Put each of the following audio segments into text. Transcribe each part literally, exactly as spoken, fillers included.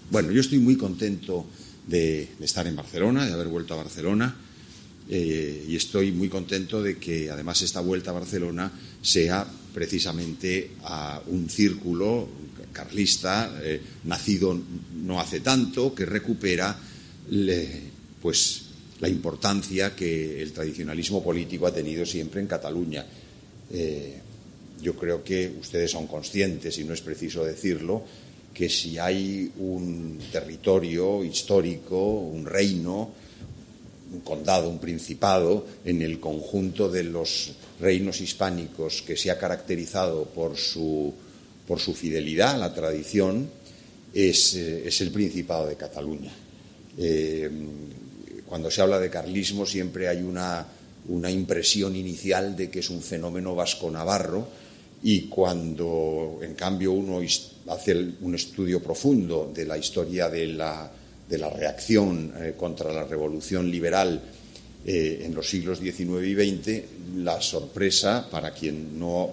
Bueno, yo estoy muy contento de, de estar en Barcelona, de haber vuelto a Barcelona, eh, y estoy muy contento de que además esta vuelta a Barcelona sea precisamente a un círculo carlista eh, nacido no hace tanto, que recupera le, pues, la importancia que el tradicionalismo político ha tenido siempre en Cataluña. Eh, yo creo que ustedes son conscientes, y no es preciso decirlo, que si hay un territorio histórico, un reino, un condado, un principado, en el conjunto de los reinos hispánicos que se ha caracterizado por su, por su fidelidad a la tradición, es, es el Principado de Cataluña. Eh, cuando se habla de carlismo siempre hay una, una impresión inicial de que es un fenómeno vasco-navarro, y cuando en cambio uno hace un estudio profundo de la historia de la, de la reacción eh, contra la revolución liberal eh, en los siglos diecinueve y veinte, la sorpresa para quien, no,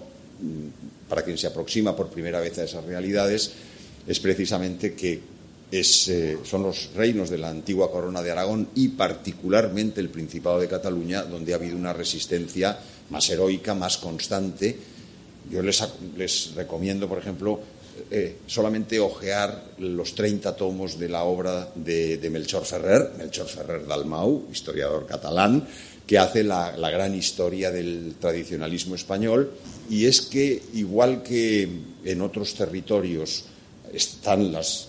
para quien se aproxima por primera vez a esas realidades es precisamente que es, eh, son los reinos de la antigua Corona de Aragón y particularmente el Principado de Cataluña donde ha habido una resistencia más heroica, más constante. Yo les, les recomiendo, por ejemplo, eh, solamente hojear los treinta tomos de la obra de, de Melchor Ferrer, Melchor Ferrer Dalmau, historiador catalán, que hace la, la gran historia del tradicionalismo español. Y es que, igual que en otros territorios están las,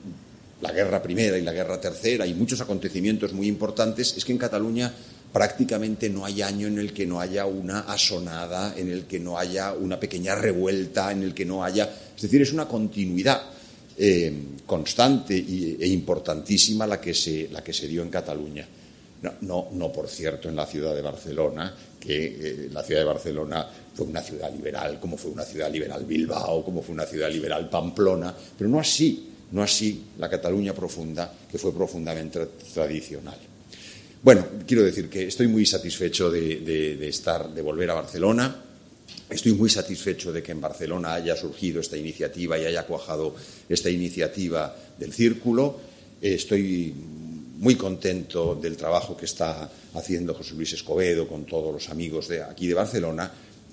la Guerra Primera y la Guerra Tercera y muchos acontecimientos muy importantes, es que en Cataluña prácticamente no hay año en el que no haya una asonada, en el que no haya una pequeña revuelta, en el que no haya... Es decir, es una continuidad eh, constante y, e importantísima la que se, la que se dio en Cataluña. No, no, no, por cierto, en la ciudad de Barcelona, que eh, la ciudad de Barcelona fue una ciudad liberal, como fue una ciudad liberal Bilbao, como fue una ciudad liberal Pamplona, pero no así, no así la Cataluña profunda, que fue profundamente tradicional. Bueno, quiero decir que estoy muy satisfecho de, de, de estar, de volver a Barcelona. Estoy muy satisfecho de que en Barcelona haya surgido esta iniciativa y haya cuajado esta iniciativa del Círculo. Estoy muy contento del trabajo que está haciendo José Luis Escobedo con todos los amigos de aquí de Barcelona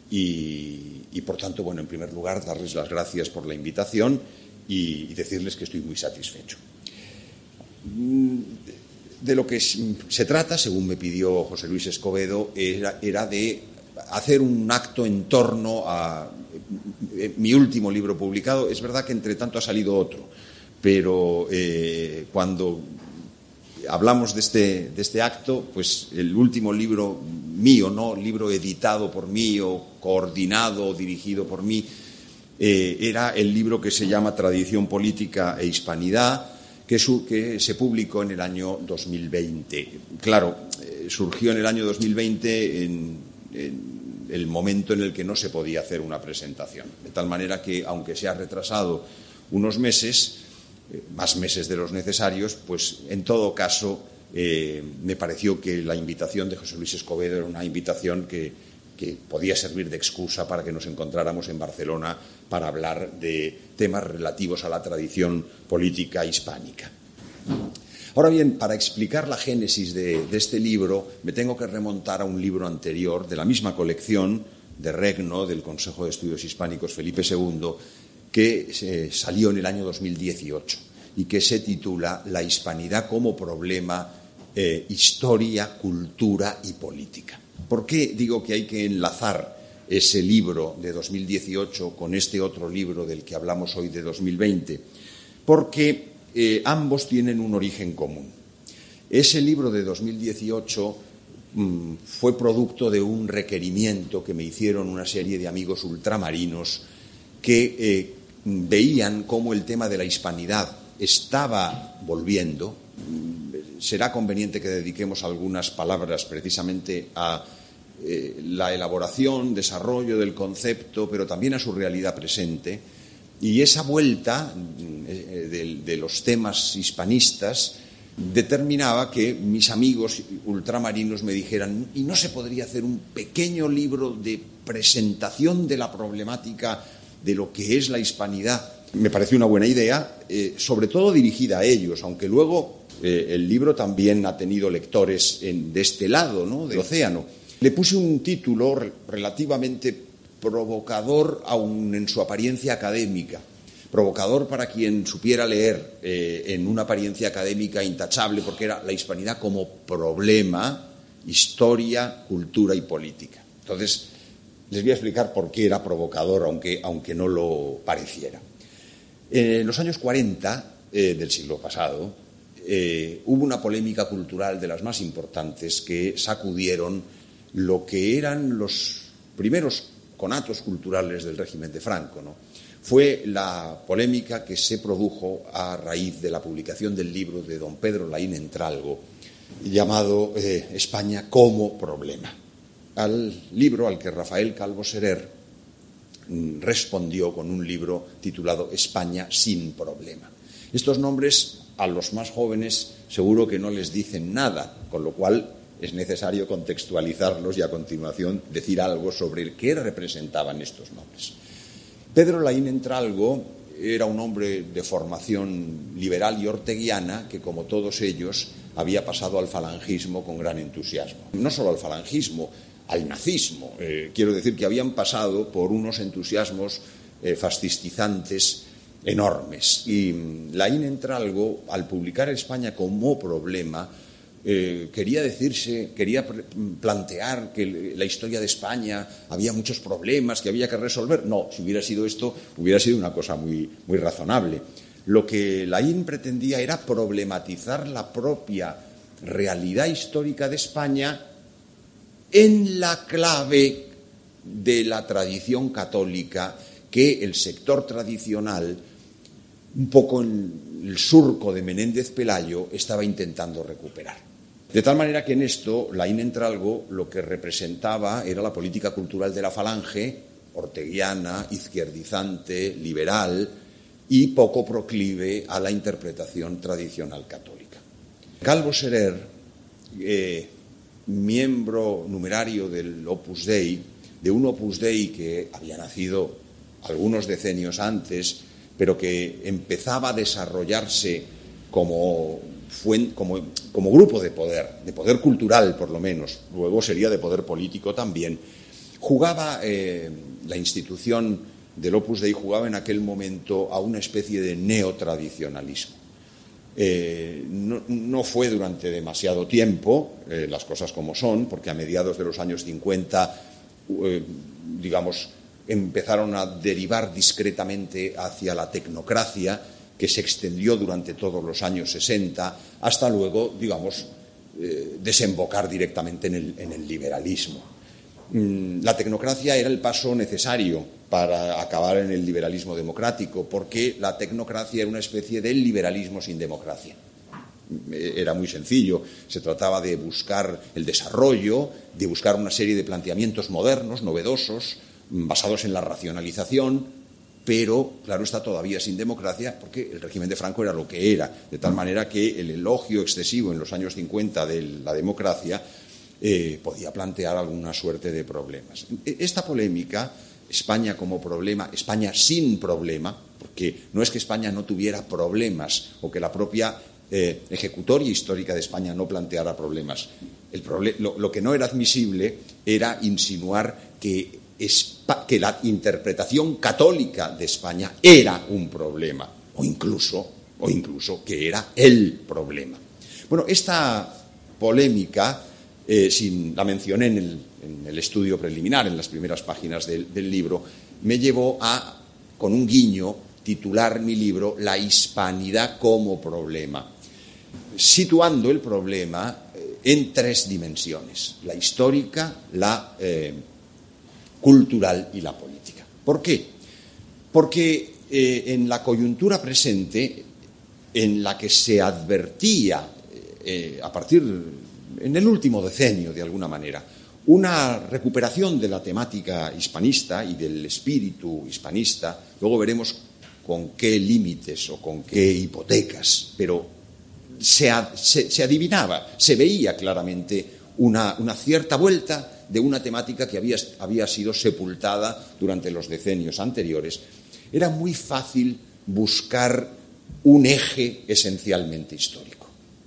y, y por tanto, bueno, en primer lugar, darles las gracias por la invitación y, y decirles que estoy muy satisfecho. De lo que se trata, según me pidió José Luis Escobedo, era, era de hacer un acto en torno a mi último libro publicado. Es verdad que entre tanto ha salido otro, pero eh, cuando hablamos de este, de este acto, pues el último libro mío, ¿no? Libro editado por mí o coordinado o dirigido por mí, eh, era el libro que se llama Tradición Política e Hispanidad, que, su, que se publicó en el año dos mil veinte. Claro, eh, surgió en el año dos mil veinte en, en el momento en el que no se podía hacer una presentación. De tal manera que, aunque se ha retrasado unos meses, eh, más meses de los necesarios, pues en todo caso eh, me pareció que la invitación de José Luis Escobedo era una invitación que, que podía servir de excusa para que nos encontráramos en Barcelona para hablar de temas relativos a la tradición política hispánica. Ahora bien, para explicar la génesis de, de este libro, me tengo que remontar a un libro anterior de la misma colección de Regno, del Consejo de Estudios Hispánicos Felipe segundo, que eh, salió en el año dos mil dieciocho y que se titula La hispanidad como problema, eh, historia, cultura y política. ¿Por qué digo que hay que enlazar ese libro de dos mil dieciocho con este otro libro del que hablamos hoy de dos mil veinte? Porque eh, ambos tienen un origen común. Ese libro de dos mil dieciocho mmm, fue producto de un requerimiento que me hicieron una serie de amigos ultramarinos que eh, veían cómo el tema de la hispanidad estaba volviendo. Será conveniente que dediquemos algunas palabras precisamente a eh, la elaboración, desarrollo del concepto, pero también a su realidad presente. Y esa vuelta eh, de, de los temas hispanistas determinaba que mis amigos ultramarinos me dijeran: ¿y no se podría hacer un pequeño libro de presentación de la problemática de lo que es la hispanidad Me parece una buena idea, eh, sobre todo dirigida a ellos, aunque luego eh, el libro también ha tenido lectores en, de este lado, ¿no?, del océano. Le puse un título re- relativamente provocador, aun en su apariencia académica. Provocador para quien supiera leer eh, en una apariencia académica intachable, porque era la hispanidad como problema, historia, cultura y política. Entonces, les voy a explicar por qué era provocador, aunque, aunque no lo pareciera. En los años cuarenta eh, del siglo pasado eh, hubo una polémica cultural de las más importantes que sacudieron lo que eran los primeros conatos culturales del régimen de Franco, ¿no? Fue la polémica que se produjo a raíz de la publicación del libro de don Pedro Laín Entralgo, llamado eh, España como problema. Al libro al que Rafael Calvo Serer respondió con un libro titulado España sin problema. Estos nombres a los más jóvenes seguro que no les dicen nada, con lo cual es necesario contextualizarlos y a continuación decir algo sobre qué representaban estos nombres. Pedro Laín Entralgo era un hombre de formación liberal y orteguiana que, como todos ellos, había pasado al falangismo con gran entusiasmo. No solo al falangismo, al nazismo. Eh, quiero decir que habían pasado por unos entusiasmos eh, fascistizantes enormes. Y Laín Entralgo, al publicar España como problema, eh, quería decirse, quería plantear que la historia de España había muchos problemas que había que resolver. No, si hubiera sido esto, hubiera sido una cosa muy, muy razonable. Lo que Laín pretendía era problematizar la propia realidad histórica de España en la clave de la tradición católica que el sector tradicional, un poco en el surco de Menéndez Pelayo, estaba intentando recuperar. De tal manera que en esto Laín Entralgo lo que representaba era la política cultural de la falange, orteguiana, izquierdizante, liberal y poco proclive a la interpretación tradicional católica. Calvo Serer, eh, miembro numerario del Opus Dei, de un Opus Dei que había nacido algunos decenios antes, pero que empezaba a desarrollarse como, como, como grupo de poder, de poder cultural por lo menos, luego sería de poder político también. Jugaba, eh, la institución del Opus Dei jugaba en aquel momento a una especie de neotradicionalismo. Eh, no, no fue durante demasiado tiempo, eh, las cosas como son, porque a mediados de los años cincuenta, eh, digamos, empezaron a derivar discretamente hacia la tecnocracia, que se extendió durante todos los años sesenta, hasta luego, digamos, eh, desembocar directamente en el, en el liberalismo. Mm, la tecnocracia era el paso necesario para acabar en el liberalismo democrático, porque la tecnocracia era una especie de liberalismo sin democracia. Era muy sencillo, se trataba de buscar el desarrollo, de buscar una serie de planteamientos modernos, novedosos, basados en la racionalización, pero, claro, está todavía sin democracia porque el régimen de Franco era lo que era, de tal manera que el elogio excesivo en los años cincuenta de la democracia eh, podía plantear alguna suerte de problemas. Esta polémica, España como problema, España sin problema, porque no es que España no tuviera problemas o que la propia eh, ejecutoria histórica de España no planteara problemas. El proble- lo, lo que no era admisible era insinuar que, Espa- que la interpretación católica de España era un problema, o incluso, o incluso que era el problema. Bueno, esta polémica, eh, sin, la mencioné en el, en el estudio preliminar, en las primeras páginas del, del libro, me llevó a, con un guiño, titular mi libro La hispanidad como problema, situando el problema eh, en tres dimensiones: la histórica, la eh, cultural y la política. ¿Por qué? Porque eh, en la coyuntura presente, en la que se advertía eh, a partir, en el último decenio de alguna manera, una recuperación de la temática hispanista y del espíritu hispanista, luego veremos con qué límites o con qué hipotecas, pero se, se, se adivinaba, se veía claramente una, una cierta vuelta de una temática que había, había sido sepultada durante los decenios anteriores. Era muy fácil buscar un eje esencialmente histórico.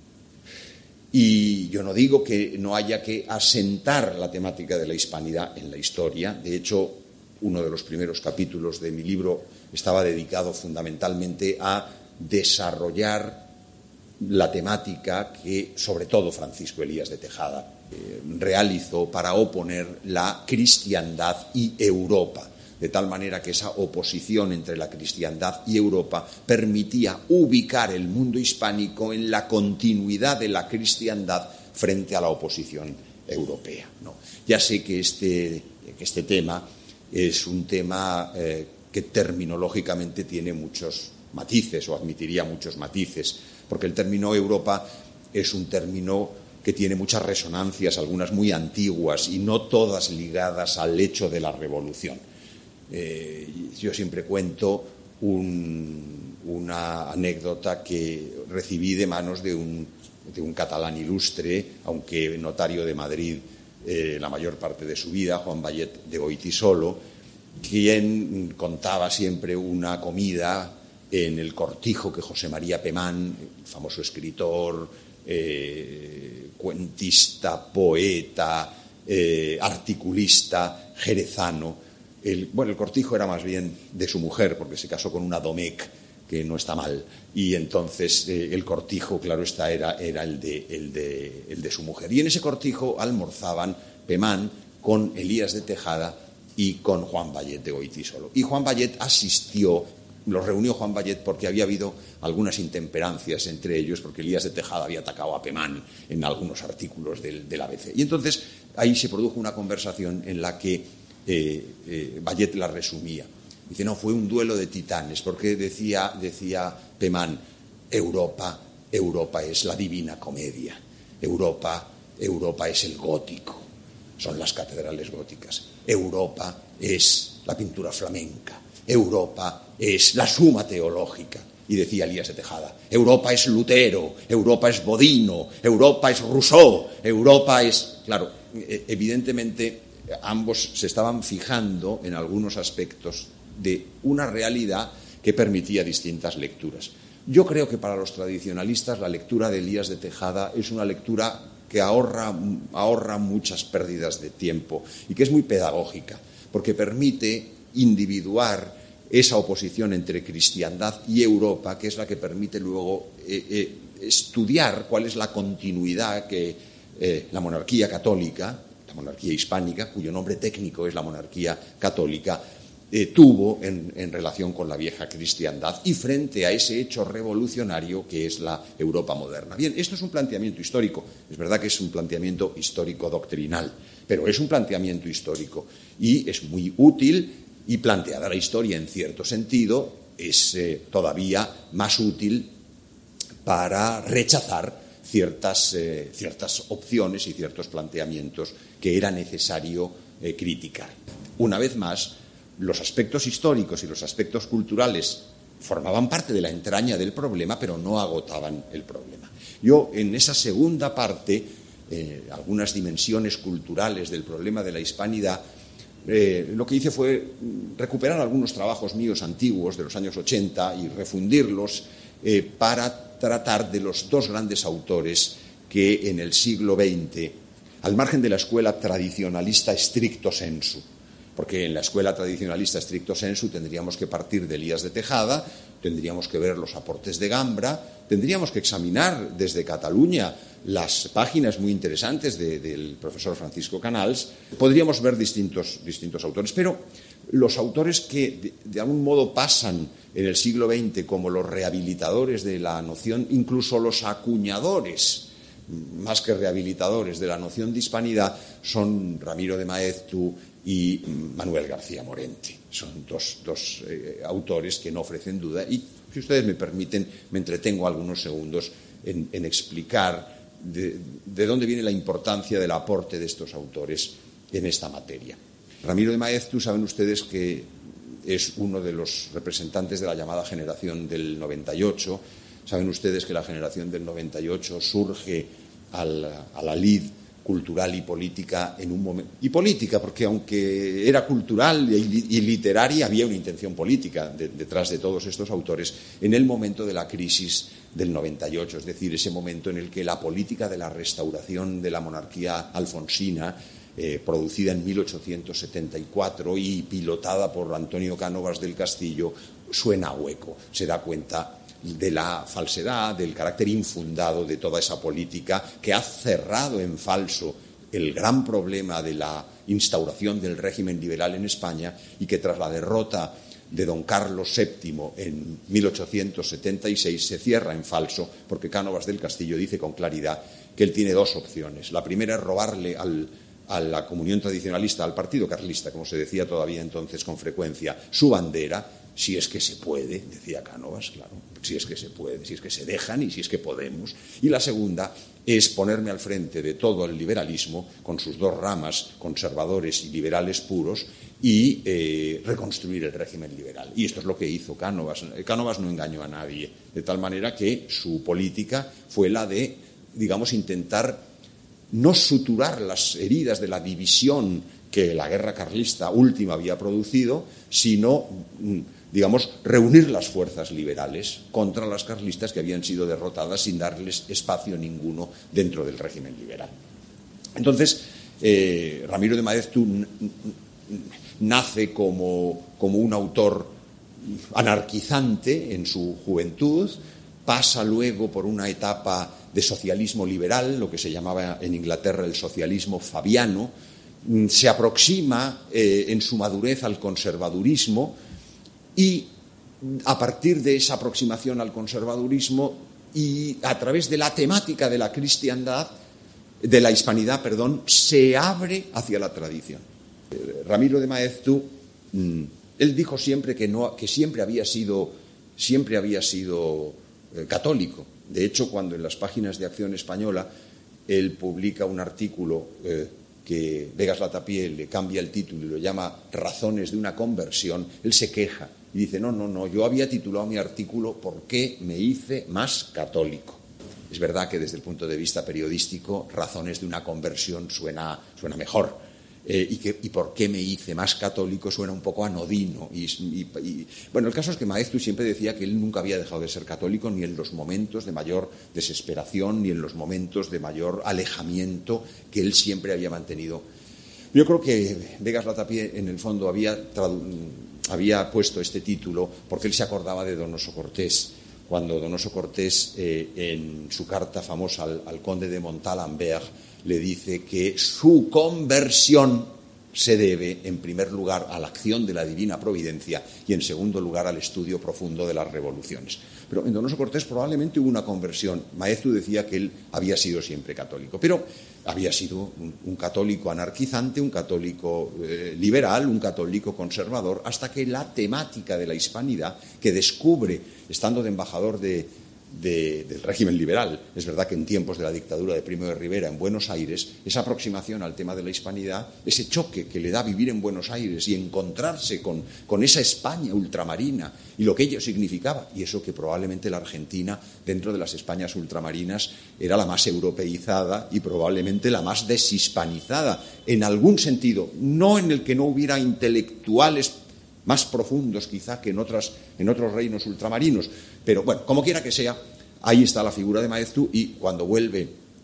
Y yo no digo que no haya que asentar la temática de la hispanidad en la historia. De hecho, uno de los primeros capítulos de mi libro estaba dedicado fundamentalmente a desarrollar la temática que, sobre todo, Francisco Elías de Tejada eh, realizó para oponer la cristiandad y Europa, de tal manera que esa oposición entre la cristiandad y Europa permitía ubicar el mundo hispánico en la continuidad de la cristiandad frente a la oposición europea, ¿no? Ya sé que este, que este tema es un tema eh, que terminológicamente tiene muchos matices, o admitiría muchos matices, porque el término Europa es un término que tiene muchas resonancias, algunas muy antiguas y no todas ligadas al hecho de la Revolución. Eh, yo siempre cuento un, una anécdota que recibí de manos de un, de un catalán ilustre, aunque notario de Madrid eh, la mayor parte de su vida, Juan Vallet de Goytisolo, quien contaba siempre una comida en el cortijo que José María Pemán, el famoso escritor, eh, cuentista, poeta, eh, articulista jerezano. El, bueno, el cortijo era más bien de su mujer, porque se casó con una Domecq, que no está mal, y entonces eh, el cortijo, claro está, era, era el, de, el, de, el de su mujer. Y en ese cortijo almorzaban Pemán con Elías de Tejada y con Juan Vallet de Goytisolo. Y Juan Vallet asistió, los reunió Juan Vallet porque había habido algunas intemperancias entre ellos, porque Elías de Tejada había atacado a Pemán en algunos artículos del, del A B C. Y entonces ahí se produjo una conversación en la que Eh, eh, Vallet la resumía. Dice, no, fue un duelo de titanes, porque decía, decía Pemán, Europa, Europa es la divina comedia, Europa, Europa es el gótico, son las catedrales góticas, Europa es la pintura flamenca, Europa es la suma teológica. Y decía Elías de Tejada, Europa es Lutero, Europa es Bodino, Europa es Rousseau, Europa es... Claro, evidentemente ambos se estaban fijando en algunos aspectos de una realidad que permitía distintas lecturas. Yo creo que para los tradicionalistas la lectura de Elías de Tejada es una lectura que ahorra, ahorra muchas pérdidas de tiempo y que es muy pedagógica, porque permite individuar esa oposición entre cristiandad y Europa, que es la que permite luego eh, eh, estudiar cuál es la continuidad que eh, la monarquía católica, monarquía hispánica, cuyo nombre técnico es la monarquía católica, eh, tuvo en, en relación con la vieja cristiandad y frente a ese hecho revolucionario que es la Europa moderna. Bien, esto es un planteamiento histórico, es verdad que es un planteamiento histórico-doctrinal, pero es un planteamiento histórico y es muy útil, y planteada la historia en cierto sentido es eh, todavía más útil para rechazar Ciertas, eh, ciertas opciones y ciertos planteamientos que era necesario eh, criticar. Una vez más, los aspectos históricos y los aspectos culturales formaban parte de la entraña del problema, pero no agotaban el problema. Yo, en esa segunda parte, eh, algunas dimensiones culturales del problema de la hispanidad, eh, lo que hice fue recuperar algunos trabajos míos antiguos de los años ochenta y refundirlos eh, para tratar de los dos grandes autores que en el siglo veinte, al margen de la escuela tradicionalista stricto sensu, porque en la escuela tradicionalista stricto sensu tendríamos que partir de Elías de Tejada, tendríamos que ver los aportes de Gambra, tendríamos que examinar desde Cataluña las páginas muy interesantes de, del profesor Francisco Canals, podríamos ver distintos, distintos autores, pero los autores que de, de algún modo pasan en el siglo veinte como los rehabilitadores de la noción, incluso los acuñadores, más que rehabilitadores de la noción de hispanidad, son Ramiro de Maeztu y Manuel García Morente. Son dos, dos eh, autores que no ofrecen duda y, si ustedes me permiten, me entretengo algunos segundos en, en explicar de, de dónde viene la importancia del aporte de estos autores en esta materia. Ramiro de Maeztu, saben ustedes que es uno de los representantes de la llamada generación del noventa y ocho. Saben ustedes que la generación del noventa y ocho surge al, a la lid cultural y política en un momento. Y política, porque aunque era cultural y, y literaria, había una intención política de, detrás de todos estos autores en el momento de la crisis del noventa y ocho, es decir, ese momento en el que la política de la restauración de la monarquía alfonsina, eh, producida en mil ochocientos setenta y cuatro y pilotada por Antonio Cánovas del Castillo, suena a hueco, se da cuenta de la falsedad, del carácter infundado de toda esa política que ha cerrado en falso el gran problema de la instauración del régimen liberal en España y que tras la derrota de don Carlos séptimo en mil ochocientos setenta y seis se cierra en falso porque Cánovas del Castillo dice con claridad que él tiene dos opciones. La primera es robarle al, a la comunión tradicionalista, al partido carlista, como se decía todavía entonces con frecuencia, su bandera, si es que se puede, decía Cánovas, claro, si es que se puede, si es que se dejan y si es que podemos. Y la segunda es ponerme al frente de todo el liberalismo, con sus dos ramas, conservadores y liberales puros, y eh, reconstruir el régimen liberal. Y esto es lo que hizo Cánovas. Cánovas no engañó a nadie, de tal manera que su política fue la de, digamos, intentar no suturar las heridas de la división que la guerra carlista última había producido, sino, digamos, reunir las fuerzas liberales contra las carlistas que habían sido derrotadas sin darles espacio ninguno dentro del régimen liberal. Entonces, eh, Ramiro de Maeztu nace como, como un autor anarquizante en su juventud, pasa luego por una etapa de socialismo liberal, lo que se llamaba en Inglaterra el socialismo fabiano, se aproxima eh, en su madurez al conservadurismo y a partir de esa aproximación al conservadurismo y a través de la temática de la cristiandad, de la hispanidad, perdón, se abre hacia la tradición. Eh, Ramiro de Maeztu, mmm, él dijo siempre que, no, que siempre había sido, siempre había sido eh, católico. De hecho, cuando en las páginas de Acción Española él publica un artículo eh, que Vegas Latapié le cambia el título y lo llama Razones de una conversión, él se queja y dice, no, no, no, yo había titulado mi artículo ¿Por qué me hice más católico? Es verdad que desde el punto de vista periodístico, Razones de una conversión suena, suena mejor. Eh, y, que, y por qué me hice más católico suena un poco anodino. Y, y, y, bueno, el caso es que Maeztu siempre decía que él nunca había dejado de ser católico ni en los momentos de mayor desesperación ni en los momentos de mayor alejamiento que él siempre había mantenido. Yo creo que Vegas Latapié en el fondo había, había puesto este título porque él se acordaba de Donoso Cortés, cuando Donoso Cortés eh, en su carta famosa al, al conde de Montalembert le dice que su conversión se debe, en primer lugar, a la acción de la divina providencia y, en segundo lugar, al estudio profundo de las revoluciones. Pero en Donoso Cortés probablemente hubo una conversión. Maeztu decía que él había sido siempre católico, pero había sido un, un católico anarquizante, un católico eh, liberal, un católico conservador, hasta que la temática de la hispanidad, que descubre, estando de embajador de De, del régimen liberal. Es verdad que en tiempos de la dictadura de Primo de Rivera en Buenos Aires, esa aproximación al tema de la hispanidad, ese choque que le da vivir en Buenos Aires y encontrarse con, con esa España ultramarina y lo que ello significaba, y eso que probablemente la Argentina, dentro de las Españas ultramarinas, era la más europeizada y probablemente la más deshispanizada, en algún sentido, no en el que no hubiera intelectuales más profundos quizá que en, otras, en otros reinos ultramarinos. Pero bueno, como quiera que sea, ahí está la figura de Maeztu y cuando vuelve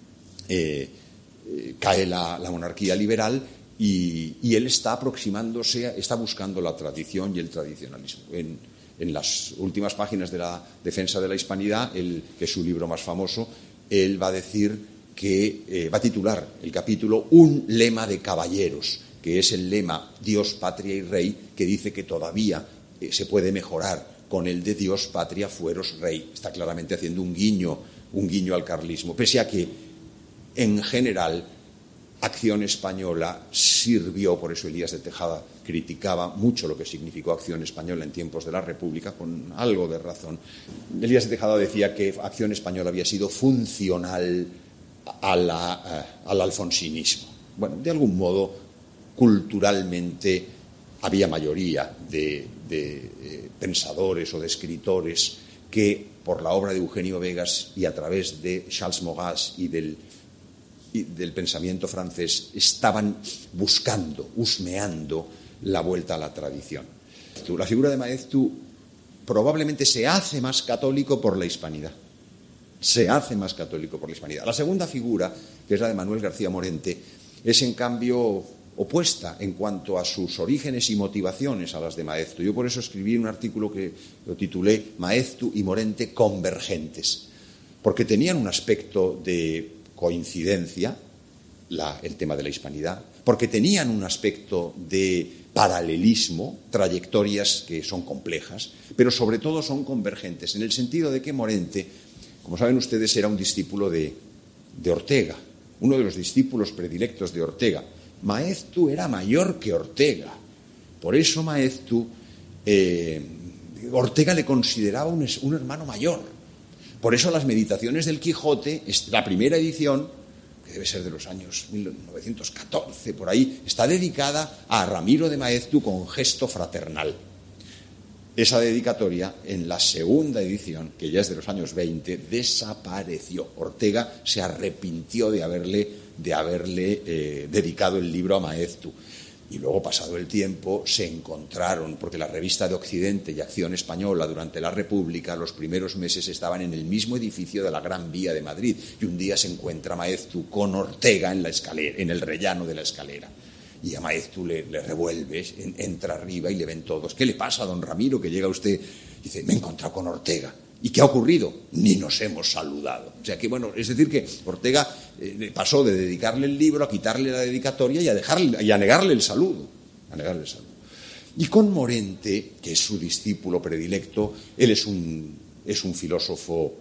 eh, eh, cae la, la monarquía liberal y, y él está aproximándose, está buscando la tradición y el tradicionalismo. En, en las últimas páginas de la defensa de la hispanidad, el, que es su libro más famoso, él va a decir que eh, va a titular el capítulo Un lema de caballeros, que es el lema Dios, Patria y Rey, que dice que todavía eh, se puede mejorar con el de Dios, Patria, Fueros, Rey. Está claramente haciendo un guiño, un guiño al carlismo, pese a que, en general, Acción Española sirvió, por eso Elías de Tejada criticaba mucho lo que significó Acción Española en tiempos de la República, con algo de razón. Elías de Tejada decía que Acción Española había sido funcional a la, al alfonsinismo. Bueno, de algún modo, culturalmente había mayoría de, de eh, pensadores o de escritores que por la obra de Eugenio Vegas y a través de Charles Maurras y del del pensamiento francés estaban buscando, husmeando la vuelta a la tradición. La figura de Maeztu probablemente se hace más católico por la hispanidad. Se hace más católico por la hispanidad. La segunda figura, que es la de Manuel García Morente, es en cambio opuesta en cuanto a sus orígenes y motivaciones a las de Maeztu. Yo por eso escribí un artículo que lo titulé Maeztu y Morente convergentes, porque tenían un aspecto de coincidencia, la, el tema de la hispanidad, porque tenían un aspecto de paralelismo, trayectorias que son complejas, pero sobre todo son convergentes, en el sentido de que Morente, como saben ustedes, era un discípulo de, de Ortega, uno de los discípulos predilectos de Ortega. Maeztu era mayor que Ortega, por eso Maeztu, eh, Ortega le consideraba un, un hermano mayor. Por eso las Meditaciones del Quijote, la primera edición, que debe ser de los años mil novecientos catorce, por ahí, está dedicada a Ramiro de Maeztu con gesto fraternal. Esa dedicatoria, en la segunda edición, que ya es de los años veinte, desapareció. Ortega se arrepintió de haberle, de haberle eh, dedicado el libro a Maeztu. Y luego, pasado el tiempo, se encontraron, porque la revista de Occidente y Acción Española durante la República, los primeros meses estaban en el mismo edificio de la Gran Vía de Madrid, y un día se encuentra Maeztu con Ortega en la escalera, en el rellano de la escalera. Y a Maeztu le, le revuelve, entra arriba y le ven todos. ¿Qué le pasa a don Ramiro, que llega usted? Dice, me he encontrado con Ortega. ¿Y qué ha ocurrido? Ni nos hemos saludado. O sea que, bueno, es decir que Ortega eh, pasó de dedicarle el libro a quitarle la dedicatoria y a, dejarle, y a negarle el saludo. A negarle el saludo. Y con Morente, que es su discípulo predilecto, él es un, es un filósofo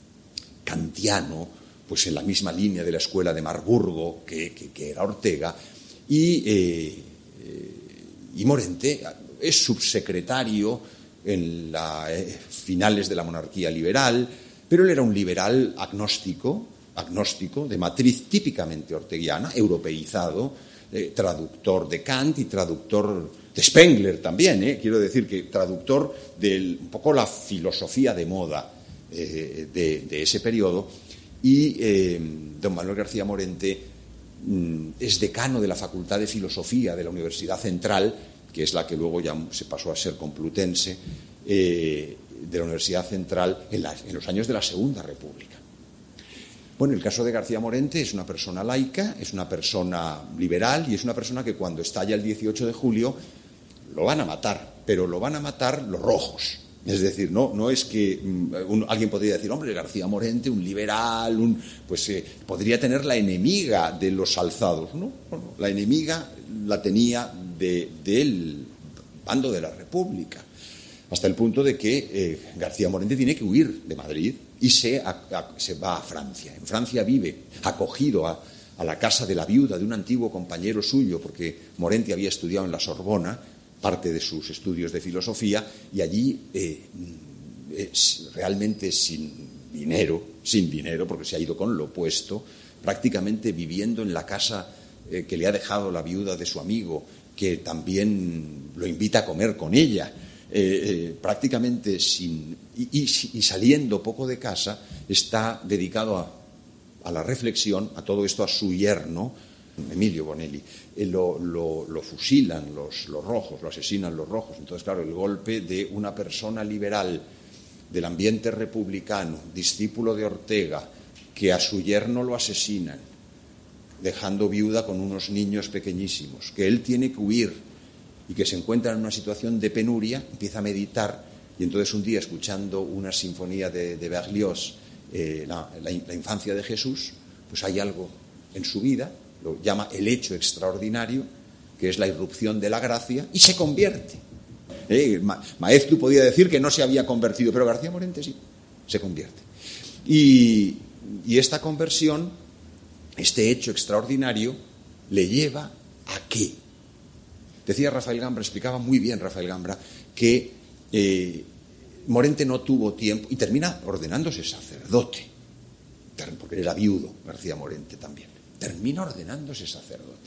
kantiano, pues en la misma línea de la escuela de Marburgo que, que, que era Ortega, y, eh, eh, y Morente es subsecretario en las eh, finales de la monarquía liberal, pero él era un liberal agnóstico, agnóstico de matriz típicamente orteguiana, europeizado, eh, traductor de Kant y traductor de Spengler también, eh, quiero decir que traductor de un poco la filosofía de moda eh, de, de ese periodo, y eh, don Manuel García Morente mm, es decano de la Facultad de Filosofía de la Universidad Central, que es la que luego ya se pasó a ser Complutense, eh, de la Universidad Central en, la, en los años de la Segunda República. Bueno, el caso de García Morente es una persona laica, es una persona liberal y es una persona que cuando estalla el dieciocho de julio lo van a matar, pero lo van a matar los rojos. Es decir, no, no es que un, alguien podría decir, hombre, García Morente, un liberal, un, pues eh, podría tener la enemiga de los alzados. No, no, la enemiga la tenía de, del bando de la República, hasta el punto de que eh, García Morente tiene que huir de Madrid y se, a, a, se va a Francia. En Francia vive acogido a, a la casa de la viuda de un antiguo compañero suyo, porque Morente había estudiado en la Sorbona, parte de sus estudios de filosofía, y allí eh, eh, realmente sin dinero, sin dinero, porque se ha ido con lo puesto, prácticamente viviendo en la casa eh, que le ha dejado la viuda de su amigo, que también lo invita a comer con ella, eh, eh, prácticamente sin y, y, y saliendo poco de casa, está dedicado a, a la reflexión, a todo esto, a su yerno, Emilio Bonelli. Eh, lo, lo, lo fusilan los, los rojos, lo asesinan los rojos. Entonces, claro, el golpe de una persona liberal del ambiente republicano, discípulo de Ortega, que a su yerno lo asesinan, dejando viuda con unos niños pequeñísimos, que él tiene que huir y que se encuentra en una situación de penuria, empieza a meditar, y entonces un día, escuchando una sinfonía de, de Berlioz, eh, la, la, la infancia de Jesús, pues hay algo en su vida, lo llama el hecho extraordinario, que es la irrupción de la gracia, y se convierte. Eh, Ma- Maeztu podía decir que no se había convertido, pero García Morente sí, se convierte. Y, y esta conversión, este hecho extraordinario, le lleva a qué. Decía Rafael Gambra, explicaba muy bien Rafael Gambra, que eh, Morente no tuvo tiempo, y termina ordenándose sacerdote, porque era viudo García Morente también. Termina ordenándose sacerdote.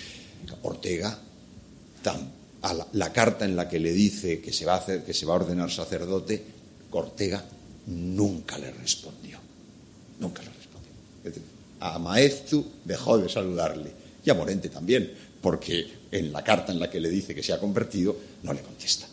Ortega, tan, a la, la carta en la que le dice que se va a hacer, que se va a ordenar sacerdote, Ortega nunca le respondió. Nunca le respondió. a Maeztu dejó de saludarle, y a Morente también, porque en la carta en la que le dice que se ha convertido, no le contesta.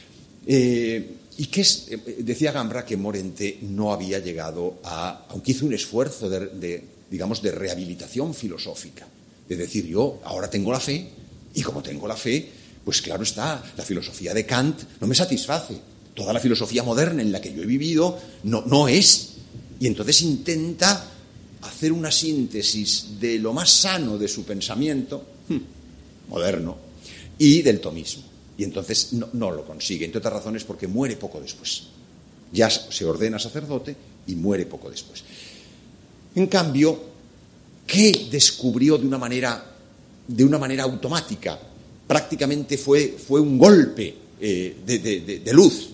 Eh, y que es, eh, decía Gambra que Morente no había llegado a, aunque hizo un esfuerzo de, de, digamos, de rehabilitación filosófica, de decir, yo ahora tengo la fe, y como tengo la fe, pues claro está, la filosofía de Kant no me satisface, toda la filosofía moderna en la que yo he vivido no, no es, y entonces intenta hacer una síntesis de lo más sano de su pensamiento moderno y del tomismo. Y entonces no, no lo consigue, entre otras razones porque muere poco después. Ya se ordena sacerdote y muere poco después. En cambio, ¿qué descubrió de una manera, de una manera automática? Prácticamente fue, fue un golpe eh, de, de, de, de luz.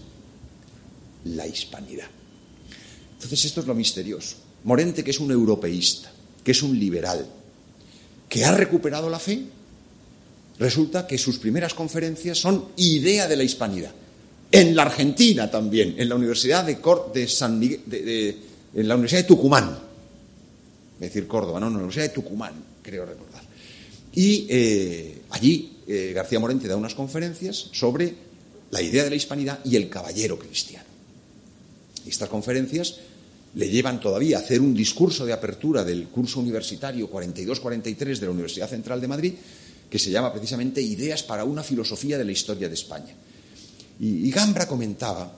La hispanidad. Entonces esto es lo misterioso. Morente, que es un europeísta, que es un liberal, que ha recuperado la fe, resulta que sus primeras conferencias son idea de la hispanidad. En la Argentina también, en la Universidad de, Cor- de San Miguel, de, de, en la Universidad de Tucumán, es decir, Córdoba, no, en la Universidad de Tucumán, creo recordar. Y eh, allí eh, García Morente da unas conferencias sobre la idea de la hispanidad y el caballero cristiano. Y estas conferencias le llevan todavía a hacer un discurso de apertura del curso universitario cuarenta y dos cuarenta y tres de la Universidad Central de Madrid, que se llama precisamente Ideas para una filosofía de la historia de España. Y, y Gambra comentaba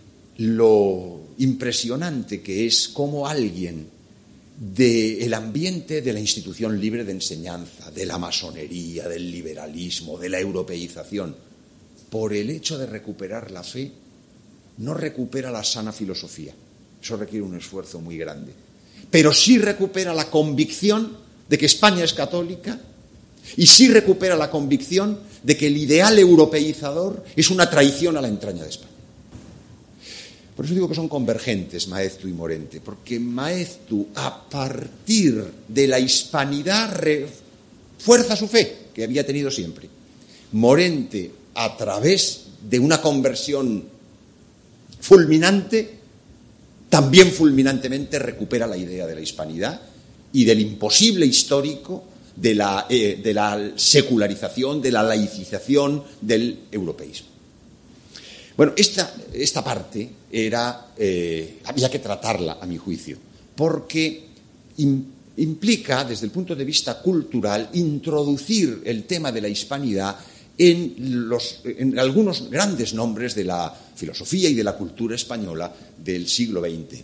lo impresionante que es cómo alguien del ambiente de la institución libre de enseñanza, de la masonería, del liberalismo, de la europeización, por el hecho de recuperar la fe, no recupera la sana filosofía. Eso requiere un esfuerzo muy grande. Pero sí recupera la convicción de que España es católica y sí recupera la convicción de que el ideal europeizador es una traición a la entraña de España. Por eso digo que son convergentes Maeztu y Morente, porque Maeztu, a partir de la hispanidad, refuerza su fe, que había tenido siempre. Morente, a través de una conversión fulminante, también fulminantemente recupera la idea de la hispanidad y del imposible histórico de la, eh, de la secularización, de la laicización del europeísmo. Bueno, esta, esta parte era, eh, había que tratarla, a mi juicio, porque in, implica, desde el punto de vista cultural, introducir el tema de la hispanidad en, los, en algunos grandes nombres de la filosofía y de la cultura española del siglo veinte.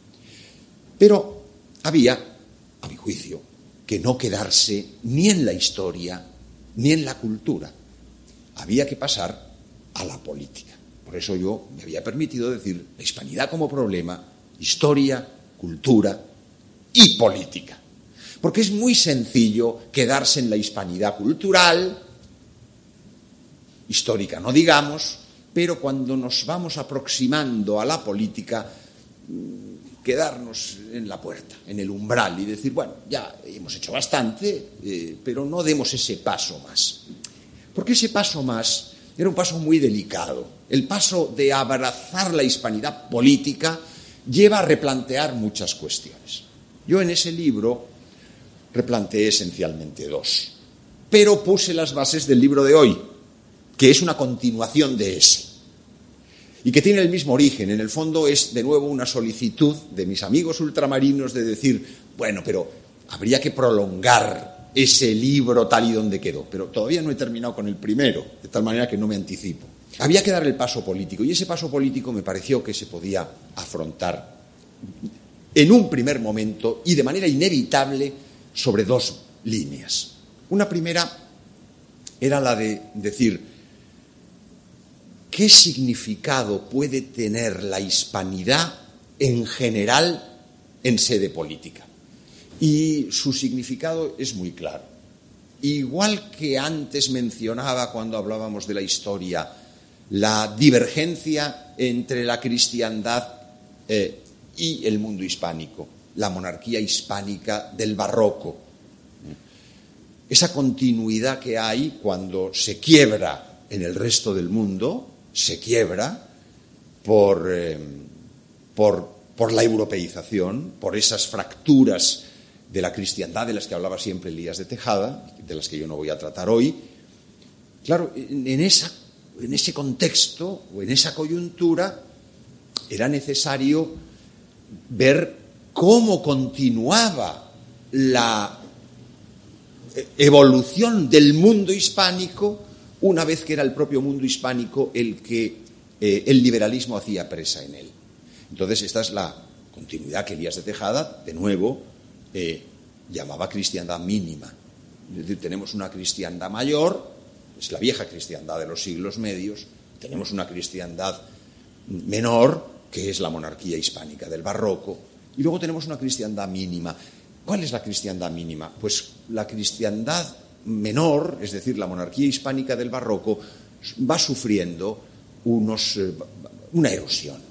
Pero había, a mi juicio, que no quedarse ni en la historia ni en la cultura. Había que pasar a la política. Por eso yo me había permitido decir la hispanidad como problema, historia, cultura y política. Porque es muy sencillo quedarse en la hispanidad cultural, histórica no digamos, pero cuando nos vamos aproximando a la política, quedarnos en la puerta, en el umbral y decir, bueno, ya hemos hecho bastante, eh, pero no demos ese paso más. Porque ese paso más era un paso muy delicado. El paso de abrazar la hispanidad política lleva a replantear muchas cuestiones. Yo en ese libro replanteé esencialmente dos, pero puse las bases del libro de hoy, que es una continuación de ese, y que tiene el mismo origen. En el fondo es, de nuevo, una solicitud de mis amigos ultramarinos de decir, bueno, pero habría que prolongar ese libro tal y donde quedó. Pero todavía no he terminado con el primero, de tal manera que no me anticipo. Había que dar el paso político, y ese paso político me pareció que se podía afrontar en un primer momento y de manera inevitable sobre dos líneas. Una primera era la de decir, ¿qué significado puede tener la hispanidad en general en sede política? Y su significado es muy claro. Igual que antes mencionaba cuando hablábamos de la historia, la divergencia entre la cristiandad eh, y el mundo hispánico, la monarquía hispánica del barroco, esa continuidad que hay cuando se quiebra en el resto del mundo, se quiebra por, eh, por, por la europeización, por esas fracturas de la cristiandad de las que hablaba siempre Elías de Tejada, de las que yo no voy a tratar hoy. Claro, en, esa, en ese contexto o en esa coyuntura era necesario ver cómo continuaba la evolución del mundo hispánico una vez que era el propio mundo hispánico el que eh, el liberalismo hacía presa en él. Entonces esta es la continuidad que Elías de Tejada, de nuevo, eh, llamaba cristiandad mínima. Es decir, tenemos una cristiandad mayor, es la vieja cristiandad de los siglos medios, tenemos una cristiandad menor, que es la monarquía hispánica del barroco, y luego tenemos una cristiandad mínima. ¿Cuál es la cristiandad mínima? Pues la cristiandad menor, es decir, la monarquía hispánica del barroco, va sufriendo unos, eh, una erosión.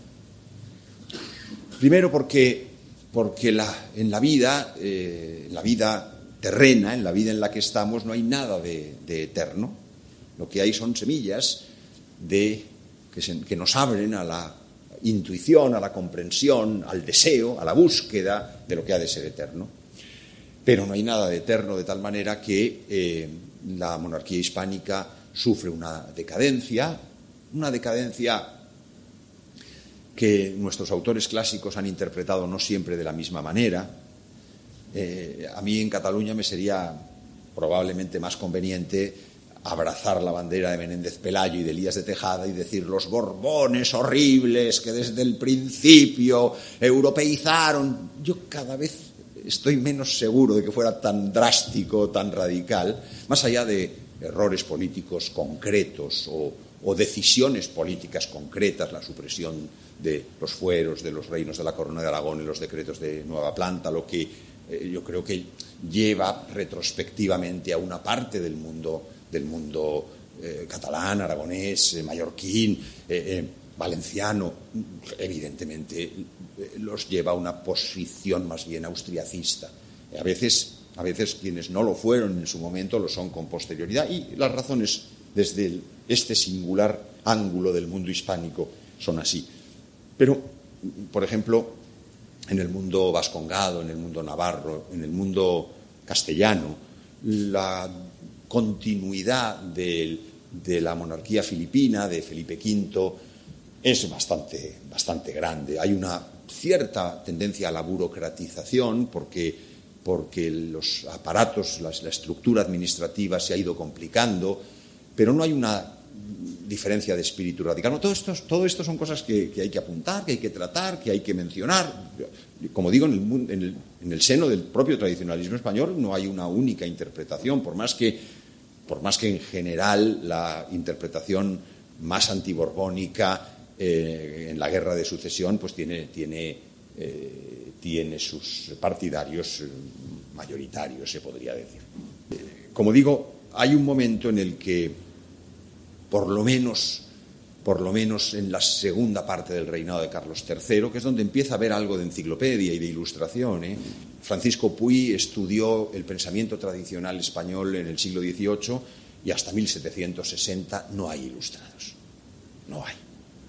Primero porque, porque la, en la vida, eh, en la vida terrena, en la vida en la que estamos, no hay nada de, de eterno. Lo que hay son semillas de, que, se, que nos abren a la intuición, a la comprensión, al deseo, a la búsqueda de lo que ha de ser eterno. Pero no hay nada de eterno, de tal manera que eh, la monarquía hispánica sufre una decadencia, una decadencia que nuestros autores clásicos han interpretado no siempre de la misma manera. Eh, a mí en Cataluña me sería probablemente más conveniente abrazar la bandera de Menéndez Pelayo y de Elías de Tejada y decir los Borbones horribles que desde el principio europeizaron. Yo cada vez estoy menos seguro de que fuera tan drástico, tan radical, más allá de errores políticos concretos o, o decisiones políticas concretas, la supresión de los fueros, de los reinos de la Corona de Aragón y los decretos de Nueva Planta, lo que eh, yo creo que lleva retrospectivamente a una parte del mundo, del mundo eh, catalán, aragonés, eh, mallorquín, eh, eh, valenciano, evidentemente eh, los lleva a una posición más bien austriacista. A veces, a veces quienes no lo fueron en su momento lo son con posterioridad, y las razones desde el, este singular ángulo del mundo hispánico son así. Pero, por ejemplo, en el mundo vascongado, en el mundo navarro, en el mundo castellano, la continuidad de, de la monarquía filipina, de Felipe quinto, es bastante, bastante grande. Hay una cierta tendencia a la burocratización porque, porque los aparatos, la, la estructura administrativa se ha ido complicando, pero no hay una diferencia de espíritu radical. No, todo esto, todo esto son cosas que, que hay que apuntar, que hay que tratar, que hay que mencionar. Como digo, en el, en, el, en el seno del propio tradicionalismo español no hay una única interpretación, por más que, por más que en general la interpretación más antiborbónica eh, en la guerra de sucesión pues tiene, tiene, eh, tiene sus partidarios mayoritarios, se podría decir. Eh, como digo, hay un momento en el que Por lo menos, por lo menos en la segunda parte del reinado de Carlos tercero, que es donde empieza a haber algo de enciclopedia y de ilustración, ¿eh? Francisco Puy estudió el pensamiento tradicional español en el siglo dieciocho y hasta mil setecientos sesenta no hay ilustrados. No hay.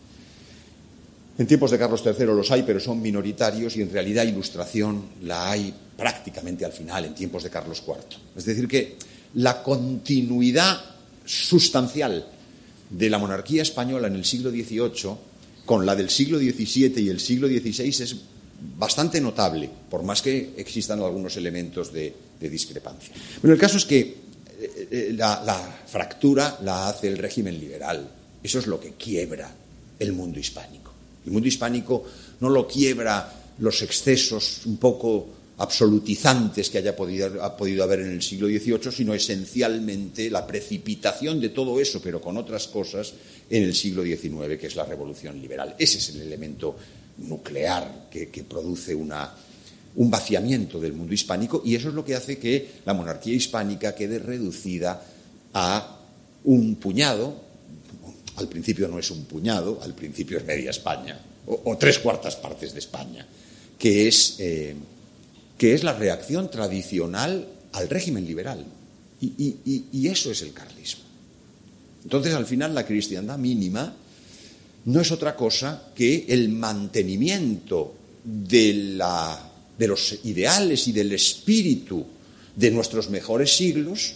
En tiempos de Carlos tercero los hay, pero son minoritarios, y en realidad ilustración la hay prácticamente al final, en tiempos de Carlos cuarto. Es decir, que la continuidad sustancial de la monarquía española en el siglo dieciocho con la del siglo diecisiete y el siglo dieciséis es bastante notable, por más que existan algunos elementos de, de discrepancia. Bueno, el caso es que eh, la, la fractura la hace el régimen liberal. Eso es lo que quiebra el mundo hispánico. El mundo hispánico no lo quiebra los excesos un poco absolutizantes que haya podido, ha podido haber en el siglo dieciocho, sino esencialmente la precipitación de todo eso, pero con otras cosas, en el siglo diecinueve, que es la revolución liberal. Ese es el elemento nuclear que, que produce una, un vaciamiento del mundo hispánico, y eso es lo que hace que la monarquía hispánica quede reducida a un puñado. Al principio no es un puñado, al principio es media España, o, o tres cuartas partes de España, que es... Eh, que es la reacción tradicional al régimen liberal. Y, y, y eso es el carlismo. Entonces, al final, la cristiandad mínima no es otra cosa que el mantenimiento de la de los ideales y del espíritu de nuestros mejores siglos,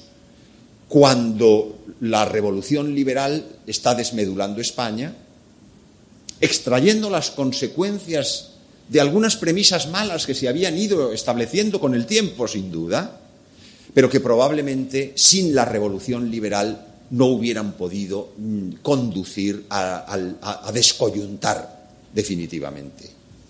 cuando la revolución liberal está desmedulando España, extrayendo las consecuencias de algunas premisas malas que se habían ido estableciendo con el tiempo, sin duda, pero que probablemente sin la revolución liberal no hubieran podido conducir a, a, a descoyuntar definitivamente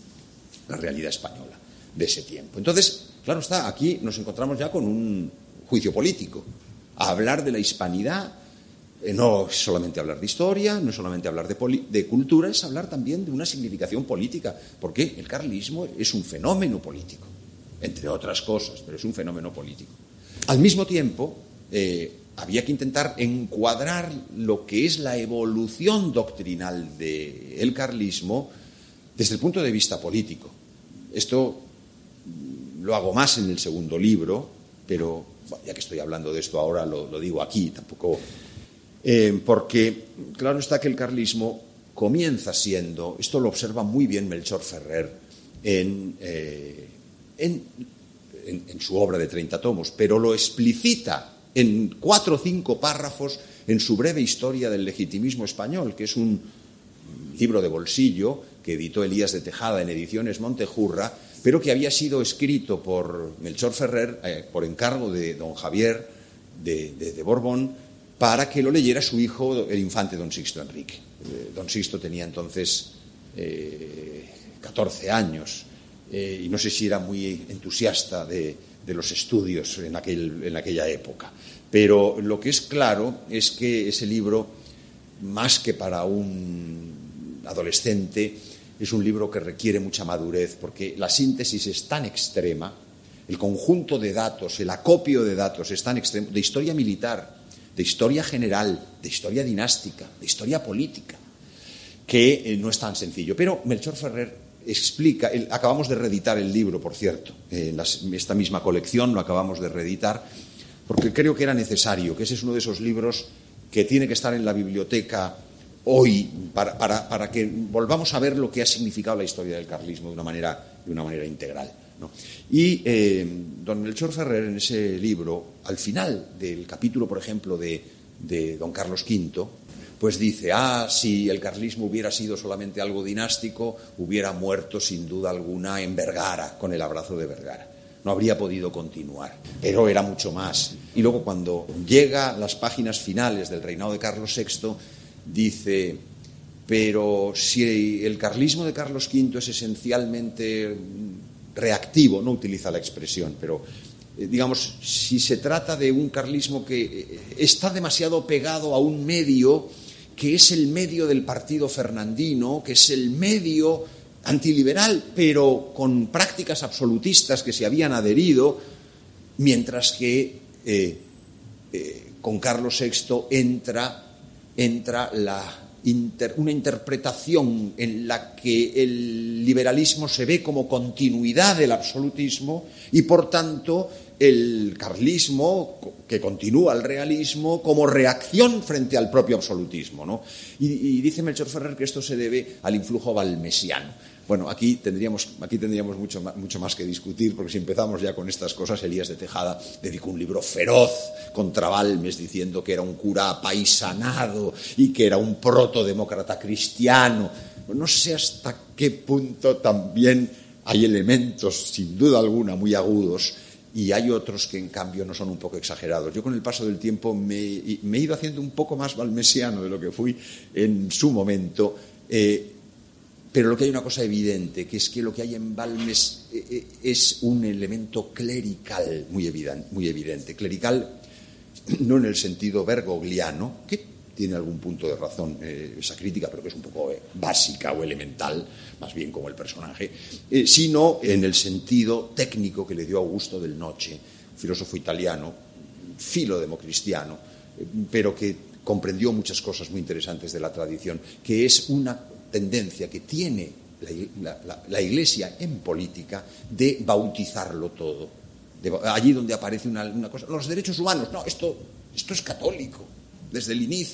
la realidad española de ese tiempo. Entonces, claro está, aquí nos encontramos ya con un juicio político. A hablar de la hispanidad eh, no es solamente hablar de historia, no es solamente hablar de, de cultura, es hablar también de una significación política, porque el carlismo es un fenómeno político, entre otras cosas, pero es un fenómeno político. Al mismo tiempo, eh, había que intentar encuadrar lo que es la evolución doctrinal del carlismo desde el punto de vista político. Esto lo hago más en el segundo libro, pero bueno, ya que estoy hablando de esto ahora, lo, lo digo aquí, tampoco... Eh, porque claro está que el carlismo comienza siendo, esto lo observa muy bien Melchor Ferrer en, eh, en, en, en su obra de treinta tomos, pero lo explicita en cuatro o cinco párrafos en su breve historia del legitimismo español, que es un libro de bolsillo que editó Elías de Tejada en Ediciones Montejurra, pero que había sido escrito por Melchor Ferrer eh, por encargo de don Javier de, de, de Borbón, para que lo leyera su hijo, el infante don Sixto Enrique. Eh, don Sixto tenía entonces eh, catorce años eh, y no sé si era muy entusiasta de, de los estudios en, aquel, en aquella época. Pero lo que es claro es que ese libro, más que para un adolescente, es un libro que requiere mucha madurez, porque la síntesis es tan extrema, el conjunto de datos, el acopio de datos es tan extremo, de historia militar, de historia general, de historia dinástica, de historia política, que no es tan sencillo. Pero Melchor Ferrer explica, el, acabamos de reeditar el libro, por cierto, en las, esta misma colección lo acabamos de reeditar, porque creo que era necesario, que ese es uno de esos libros que tiene que estar en la biblioteca hoy para, para, para que volvamos a ver lo que ha significado la historia del carlismo de una manera, de una manera integral, ¿no? Y eh, don Melchor Ferrer, en ese libro, al final del capítulo, por ejemplo, de, de don Carlos quinto, pues dice, ah, si el carlismo hubiera sido solamente algo dinástico, hubiera muerto sin duda alguna en Vergara, con el abrazo de Vergara. No habría podido continuar, pero era mucho más. Y luego, cuando llega a las páginas finales del reinado de Carlos sexto, dice, pero si el carlismo de Carlos quinto es esencialmente reactivo, no utiliza la expresión, pero eh, digamos, si se trata de un carlismo que eh, está demasiado pegado a un medio que es el medio del partido fernandino, que es el medio antiliberal, pero con prácticas absolutistas que se habían adherido, mientras que eh, eh, con Carlos sexto entra, entra la Inter, una interpretación en la que el liberalismo se ve como continuidad del absolutismo y, por tanto, el carlismo, que continúa el realismo, como reacción frente al propio absolutismo, ¿no? Y, y dice Melchor Ferrer que esto se debe al influjo valmesiano. Bueno, aquí tendríamos, aquí tendríamos mucho, mucho más que discutir, porque si empezamos ya con estas cosas, Elías de Tejada dedicó un libro feroz contra Balmes, diciendo que era un cura apaisanado y que era un protodemócrata cristiano. No sé hasta qué punto también hay elementos, sin duda alguna, muy agudos, y hay otros que, en cambio, no son un poco exagerados. Yo, con el paso del tiempo, me, me he ido haciendo un poco más balmesiano de lo que fui en su momento, eh, pero lo que hay una cosa evidente, que es que lo que hay en Balmes es un elemento clerical muy evidente, muy evidente. Clerical no en el sentido bergogliano, que tiene algún punto de razón eh, esa crítica, pero que es un poco eh, básica o elemental, más bien como el personaje, eh, sino en el sentido técnico que le dio Augusto del Noce, filósofo italiano, filo democristiano, eh, pero que comprendió muchas cosas muy interesantes de la tradición, que es una tendencia que tiene la, la, la Iglesia en política de bautizarlo todo. De, allí donde aparece una, una cosa, los derechos humanos, no, esto, esto es católico, desde el inicio,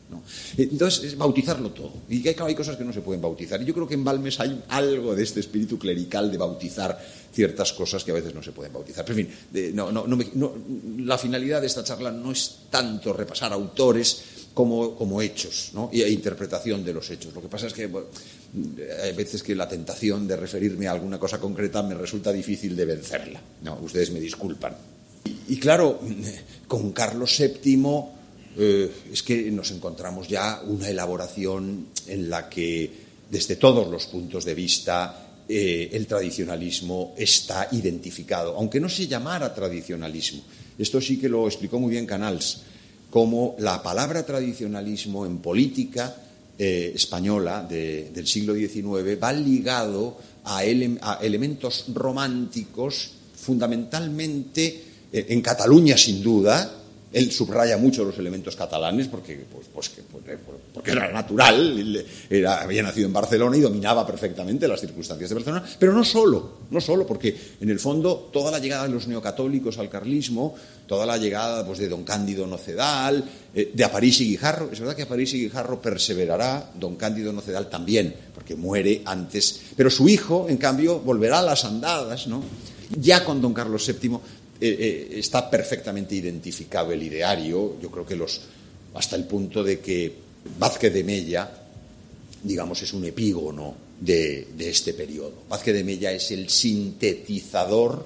¿no? Entonces, es bautizarlo todo. Y que, claro, hay cosas que no se pueden bautizar. Y yo creo que en Balmes hay algo de este espíritu clerical de bautizar ciertas cosas que a veces no se pueden bautizar. Pero, en fin, de, no, no, no me, no, la finalidad de esta charla no es tanto repasar autores como, como hechos, ¿no? E interpretación de los hechos. Lo que pasa es que bueno, hay veces que la tentación de referirme a alguna cosa concreta me resulta difícil de vencerla. No, ustedes me disculpan. Y, y claro, con Carlos séptimo eh, es que nos encontramos ya una elaboración en la que, desde todos los puntos de vista, eh, el tradicionalismo está identificado, aunque no se llamara tradicionalismo. Esto sí que lo explicó muy bien Canals, como la palabra tradicionalismo en política eh, española de, del siglo diecinueve va ligado a, ele, a elementos románticos fundamentalmente eh, en Cataluña, sin duda. Él subraya mucho los elementos catalanes porque, pues, pues, que, pues, porque era natural, era, había nacido en Barcelona y dominaba perfectamente las circunstancias de Barcelona, pero no solo, no solo, porque en el fondo toda la llegada de los neocatólicos al carlismo, toda la llegada pues, de don Cándido Nocedal, eh, de Aparici y Guijarro, es verdad que Aparici y Guijarro perseverará, don Cándido Nocedal también, porque muere antes, pero su hijo, en cambio, volverá a las andadas, ¿no? Ya con don Carlos séptimo Eh, eh, está perfectamente identificado el ideario, yo creo que los hasta el punto de que Vázquez de Mella, digamos, es un epígono de, de este periodo. Vázquez de Mella es el sintetizador,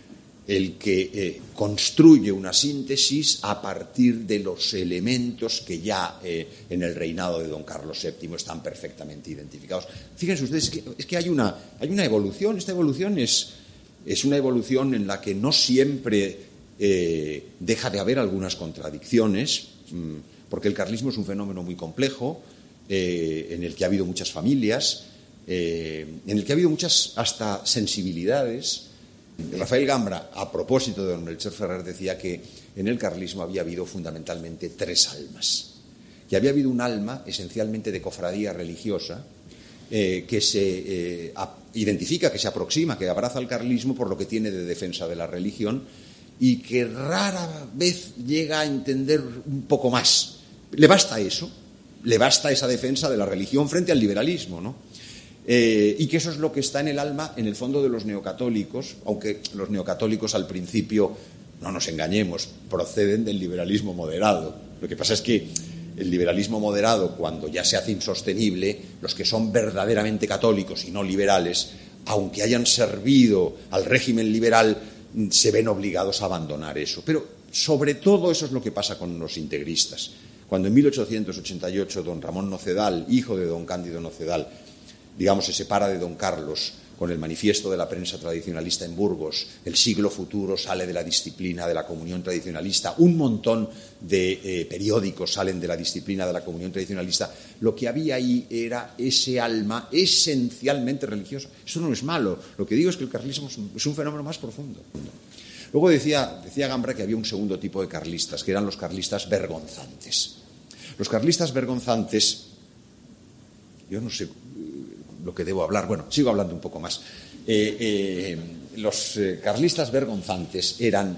el que eh, construye una síntesis a partir de los elementos que ya eh, en el reinado de don Carlos séptimo están perfectamente identificados. Fíjense ustedes, es que, es que hay, una, hay una evolución, esta evolución es... Es una evolución en la que no siempre eh, deja de haber algunas contradicciones, porque el carlismo es un fenómeno muy complejo, eh, en el que ha habido muchas familias, eh, en el que ha habido muchas hasta sensibilidades. Rafael Gambra, a propósito de don Melchor Ferrer, decía que en el carlismo había habido fundamentalmente tres almas. Que había habido un alma esencialmente de cofradía religiosa, Eh, que se eh, a, identifica, que se aproxima, que abraza el carlismo por lo que tiene de defensa de la religión y que rara vez llega a entender un poco más. Le basta eso, le basta esa defensa de la religión frente al liberalismo, ¿no? Eh, y que eso es lo que está en el alma, en el fondo de los neocatólicos, aunque los neocatólicos al principio, no nos engañemos, proceden del liberalismo moderado. Lo que pasa es que el liberalismo moderado, cuando ya se hace insostenible, los que son verdaderamente católicos y no liberales, aunque hayan servido al régimen liberal, se ven obligados a abandonar eso. Pero sobre todo eso es lo que pasa con los integristas. Cuando en mil ochocientos ochenta y ocho don Ramón Nocedal, hijo de don Cándido Nocedal, digamos, se separa de don Carlos con el manifiesto de la prensa tradicionalista en Burgos, el siglo futuro sale de la disciplina de la comunión tradicionalista, un montón de eh, periódicos salen de la disciplina de la comunión tradicionalista, lo que había ahí era ese alma esencialmente religiosa. Eso no es malo, lo que digo es que el carlismo es un, es un fenómeno más profundo. Luego decía, decía Gambra que había un segundo tipo de carlistas, que eran los carlistas vergonzantes. Los carlistas vergonzantes, yo no sé lo que debo hablar, bueno, sigo hablando un poco más. Eh, eh, los eh, carlistas vergonzantes eran,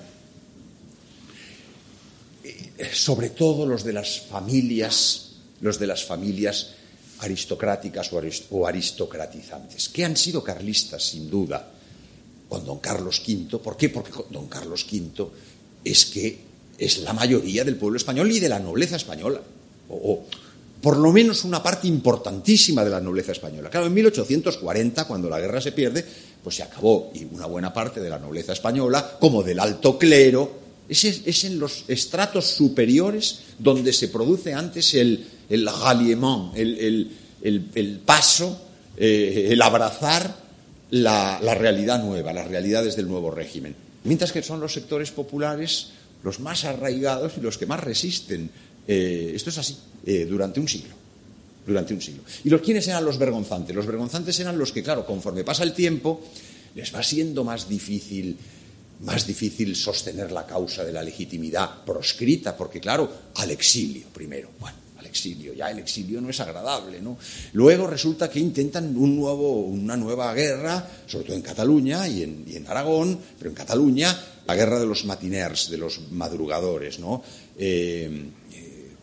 eh, sobre todo los de las familias, los de las familias aristocráticas o, arist- o aristocratizantes, que han sido carlistas, sin duda, con don Carlos quinto. ¿Por qué? Porque don Carlos quinto es que es la mayoría del pueblo español y de la nobleza española, o, o por lo menos una parte importantísima de la nobleza española. Claro, en mil ochocientos cuarenta, cuando la guerra se pierde, pues se acabó, y una buena parte de la nobleza española, como del alto clero, es, es en los estratos superiores donde se produce antes el, el ralliement, el, el, el, el paso, eh, el abrazar la, la realidad nueva, las realidades del nuevo régimen. Mientras que son los sectores populares los más arraigados y los que más resisten. Eh, esto es así, eh, durante un siglo. Durante un siglo. ¿Y los quiénes eran los vergonzantes? Los vergonzantes eran los que, claro, conforme pasa el tiempo, les va siendo más difícil, más difícil sostener la causa de la legitimidad proscrita, porque, claro, al exilio primero. Bueno, al exilio, ya el exilio no es agradable, ¿no? Luego resulta que intentan un nuevo, una nueva guerra, sobre todo en Cataluña y en, y en Aragón, pero en Cataluña, la guerra de los matiners, de los madrugadores, ¿no? Eh,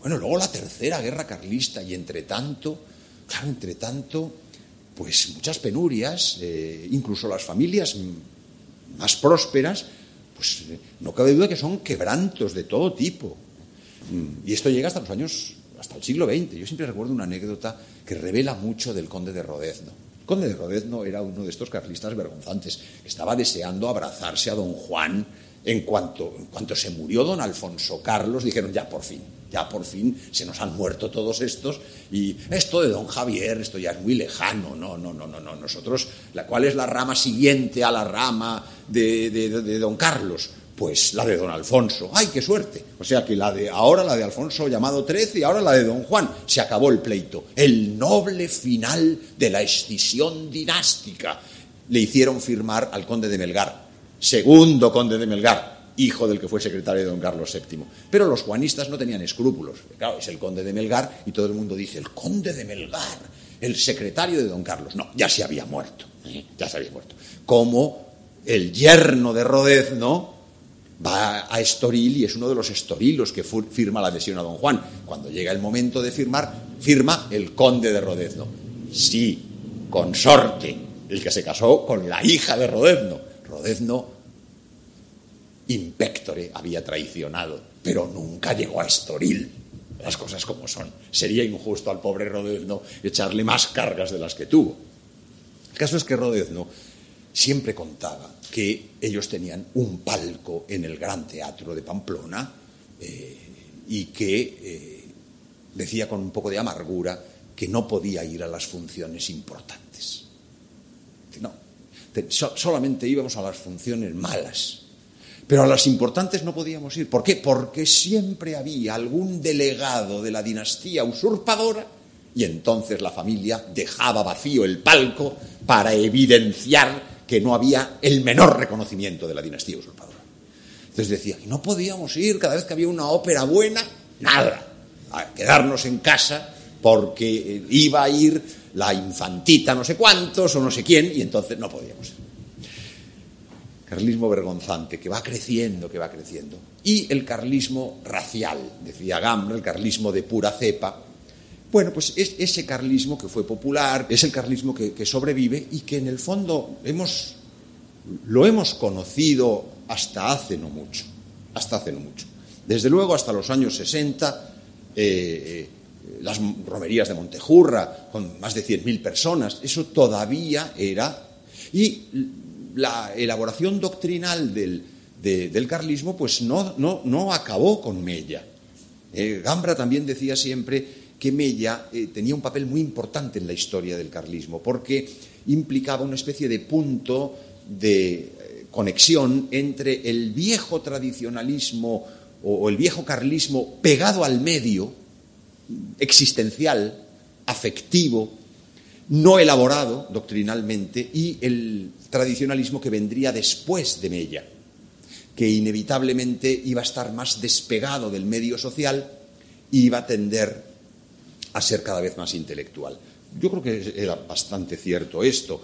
Bueno, luego la tercera guerra carlista y entre tanto, claro, entre tanto, pues muchas penurias, eh, incluso las familias más prósperas, pues no cabe duda que son quebrantos de todo tipo. Y esto llega hasta los años, hasta el siglo veinte. Yo siempre recuerdo una anécdota que revela mucho del conde de Rodezno. El conde de Rodezno era uno de estos carlistas vergonzantes, que estaba deseando abrazarse a don Juan. En cuanto, en cuanto se murió don Alfonso Carlos, dijeron, ya por fin, ya por fin se nos han muerto todos estos, y esto de don Javier, esto ya es muy lejano, no, no, no, no, no. Nosotros, la, ¿cuál es la rama siguiente a la rama de, de, de, de don Carlos? Pues la de don Alfonso. ¡Ay, qué suerte! O sea que la de ahora, la de Alfonso llamado trece, y ahora la de don Juan. Se acabó el pleito. El noble final de la escisión dinástica. Le hicieron firmar al conde de Melgar, segundo conde de Melgar, hijo del que fue secretario de don Carlos séptimo. Pero los juanistas no tenían escrúpulos. Claro, es el conde de Melgar y todo el mundo dice, el conde de Melgar, el secretario de don Carlos. No, ya se había muerto, ¿eh? ya se había muerto. Como el yerno de Rodezno va a Estoril y es uno de los estorilos que firma la adhesión a don Juan. Cuando llega el momento de firmar, firma el conde de Rodezno. Sí, consorte, el que se casó con la hija de Rodezno. Rodezno, in pectore, había traicionado, pero nunca llegó a Estoril. Las cosas como son. Sería injusto al pobre Rodezno echarle más cargas de las que tuvo. El caso es que Rodezno siempre contaba que ellos tenían un palco en el Gran Teatro de Pamplona eh, y que eh, decía con un poco de amargura que no podía ir a las funciones importantes. No, so, solamente íbamos a las funciones malas, pero a las importantes no podíamos ir. ¿Por qué? Porque siempre había algún delegado de la dinastía usurpadora y entonces la familia dejaba vacío el palco para evidenciar que no había el menor reconocimiento de la dinastía usurpadora. Entonces decía que no podíamos ir cada vez que había una ópera buena, nada, a quedarnos en casa porque iba a ir la infantita no sé cuántos o no sé quién y entonces no podíamos ir. Carlismo vergonzante, que va creciendo, que va creciendo. Y el carlismo racial, decía Gambra, el carlismo de pura cepa. Bueno, pues es ese carlismo que fue popular, es el carlismo que, que sobrevive y que en el fondo hemos, lo hemos conocido hasta hace no mucho, hasta hace no mucho. Desde luego hasta los años sesenta, eh, las romerías de Montejurra, con más de cien mil personas, eso todavía era... Y la elaboración doctrinal del, de, del carlismo pues no, no, no acabó con Mella. Eh, Gambra también decía siempre que Mella eh, tenía un papel muy importante en la historia del carlismo, porque implicaba una especie de punto de eh, conexión entre el viejo tradicionalismo o, o el viejo carlismo pegado al medio, existencial, afectivo, no elaborado doctrinalmente, y el tradicionalismo que vendría después de Mella, que inevitablemente iba a estar más despegado del medio social y iba a tender a ser cada vez más intelectual. Yo creo que era bastante cierto esto.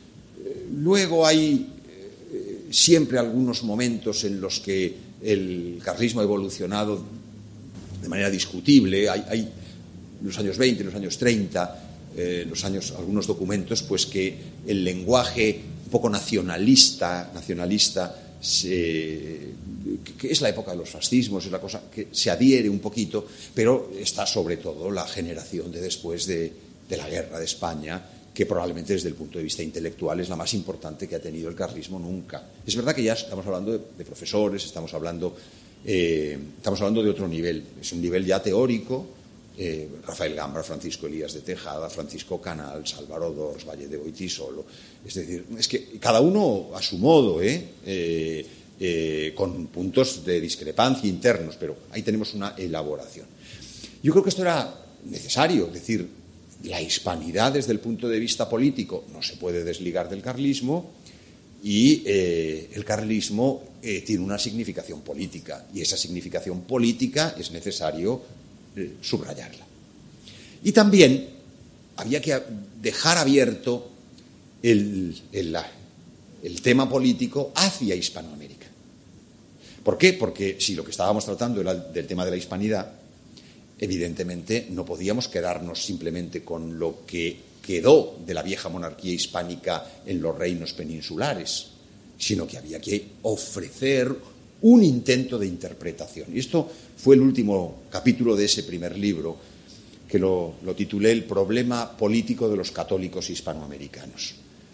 Luego hay eh, siempre algunos momentos en los que el carlismo ha evolucionado de manera discutible. Hay, hay en los años veinte, en los años treinta, eh, los años, algunos documentos, pues que el lenguaje un poco nacionalista, nacionalista se, que es la época de los fascismos, es la cosa que se adhiere un poquito, pero está sobre todo la generación de después de, de la guerra de España, que probablemente desde el punto de vista intelectual es la más importante que ha tenido el carlismo nunca. Es verdad que ya estamos hablando de, de profesores, estamos hablando, eh, estamos hablando de otro nivel, es un nivel ya teórico. Eh, Rafael Gambra, Francisco Elías de Tejada, Francisco Canals, Álvaro Dors, Valle de Goitisolo. Es decir, es que cada uno a su modo, ¿eh? Eh, eh, con puntos de discrepancia internos, pero ahí tenemos una elaboración. Yo creo que esto era necesario, es decir, la hispanidad desde el punto de vista político no se puede desligar del carlismo y eh, el carlismo eh, tiene una significación política y esa significación política es necesario subrayarla. Y también había que dejar abierto el, el, el tema político hacia Hispanoamérica. ¿Por qué? Porque si lo que estábamos tratando era del tema de la hispanidad, evidentemente no podíamos quedarnos simplemente con lo que quedó de la vieja monarquía hispánica en los reinos peninsulares, sino que había que ofrecer un intento de interpretación. Y esto fue el último capítulo de ese primer libro, que lo, lo titulé El problema político de los católicos hispanoamericanos,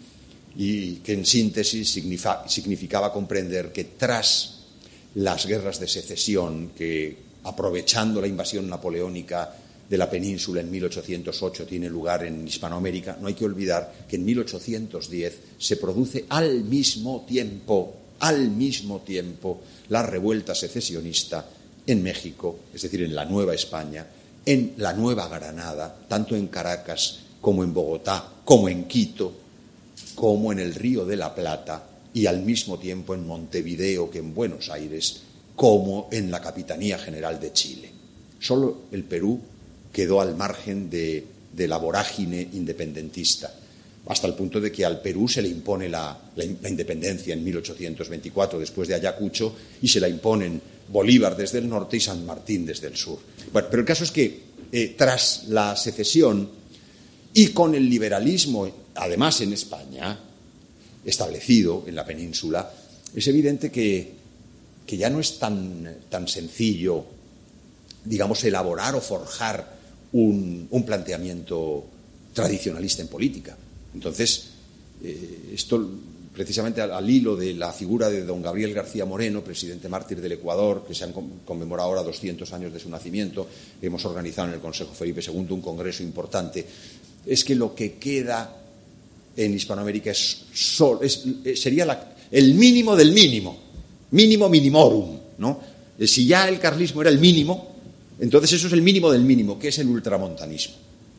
y que en síntesis significa, significaba comprender que tras las guerras de secesión, que aprovechando la invasión napoleónica de la península en mil ochocientos ocho tiene lugar en Hispanoamérica, no hay que olvidar que en mil ochocientos diez se produce al mismo tiempo, al mismo tiempo, la revuelta secesionista en México, es decir, en la Nueva España, en la Nueva Granada, tanto en Caracas como en Bogotá, como en Quito, como en el Río de la Plata, y al mismo tiempo en Montevideo que en Buenos Aires, como en la Capitanía General de Chile. Solo el Perú quedó al margen de, de la vorágine independentista, hasta el punto de que al Perú se le impone la, la, la independencia en mil ochocientos veinticuatro, después de Ayacucho, y se la imponen Bolívar desde el norte y San Martín desde el sur. Bueno, pero el caso es que eh, tras la secesión y con el liberalismo, además en España, establecido en la península, es evidente que, que ya no es tan, tan sencillo, digamos, elaborar o forjar un, un planteamiento tradicionalista en política. Entonces, eh, esto precisamente al, al hilo de la figura de don Gabriel García Moreno, presidente mártir del Ecuador, que se han conmemorado ahora doscientos años de su nacimiento, hemos organizado en el Consejo Felipe segundo un congreso importante, es que lo que queda en Hispanoamérica es, sol, es sería la, el mínimo del mínimo, mínimo minimorum, ¿no? Si ya el carlismo era el mínimo, entonces eso es el mínimo del mínimo, que es el ultramontanismo,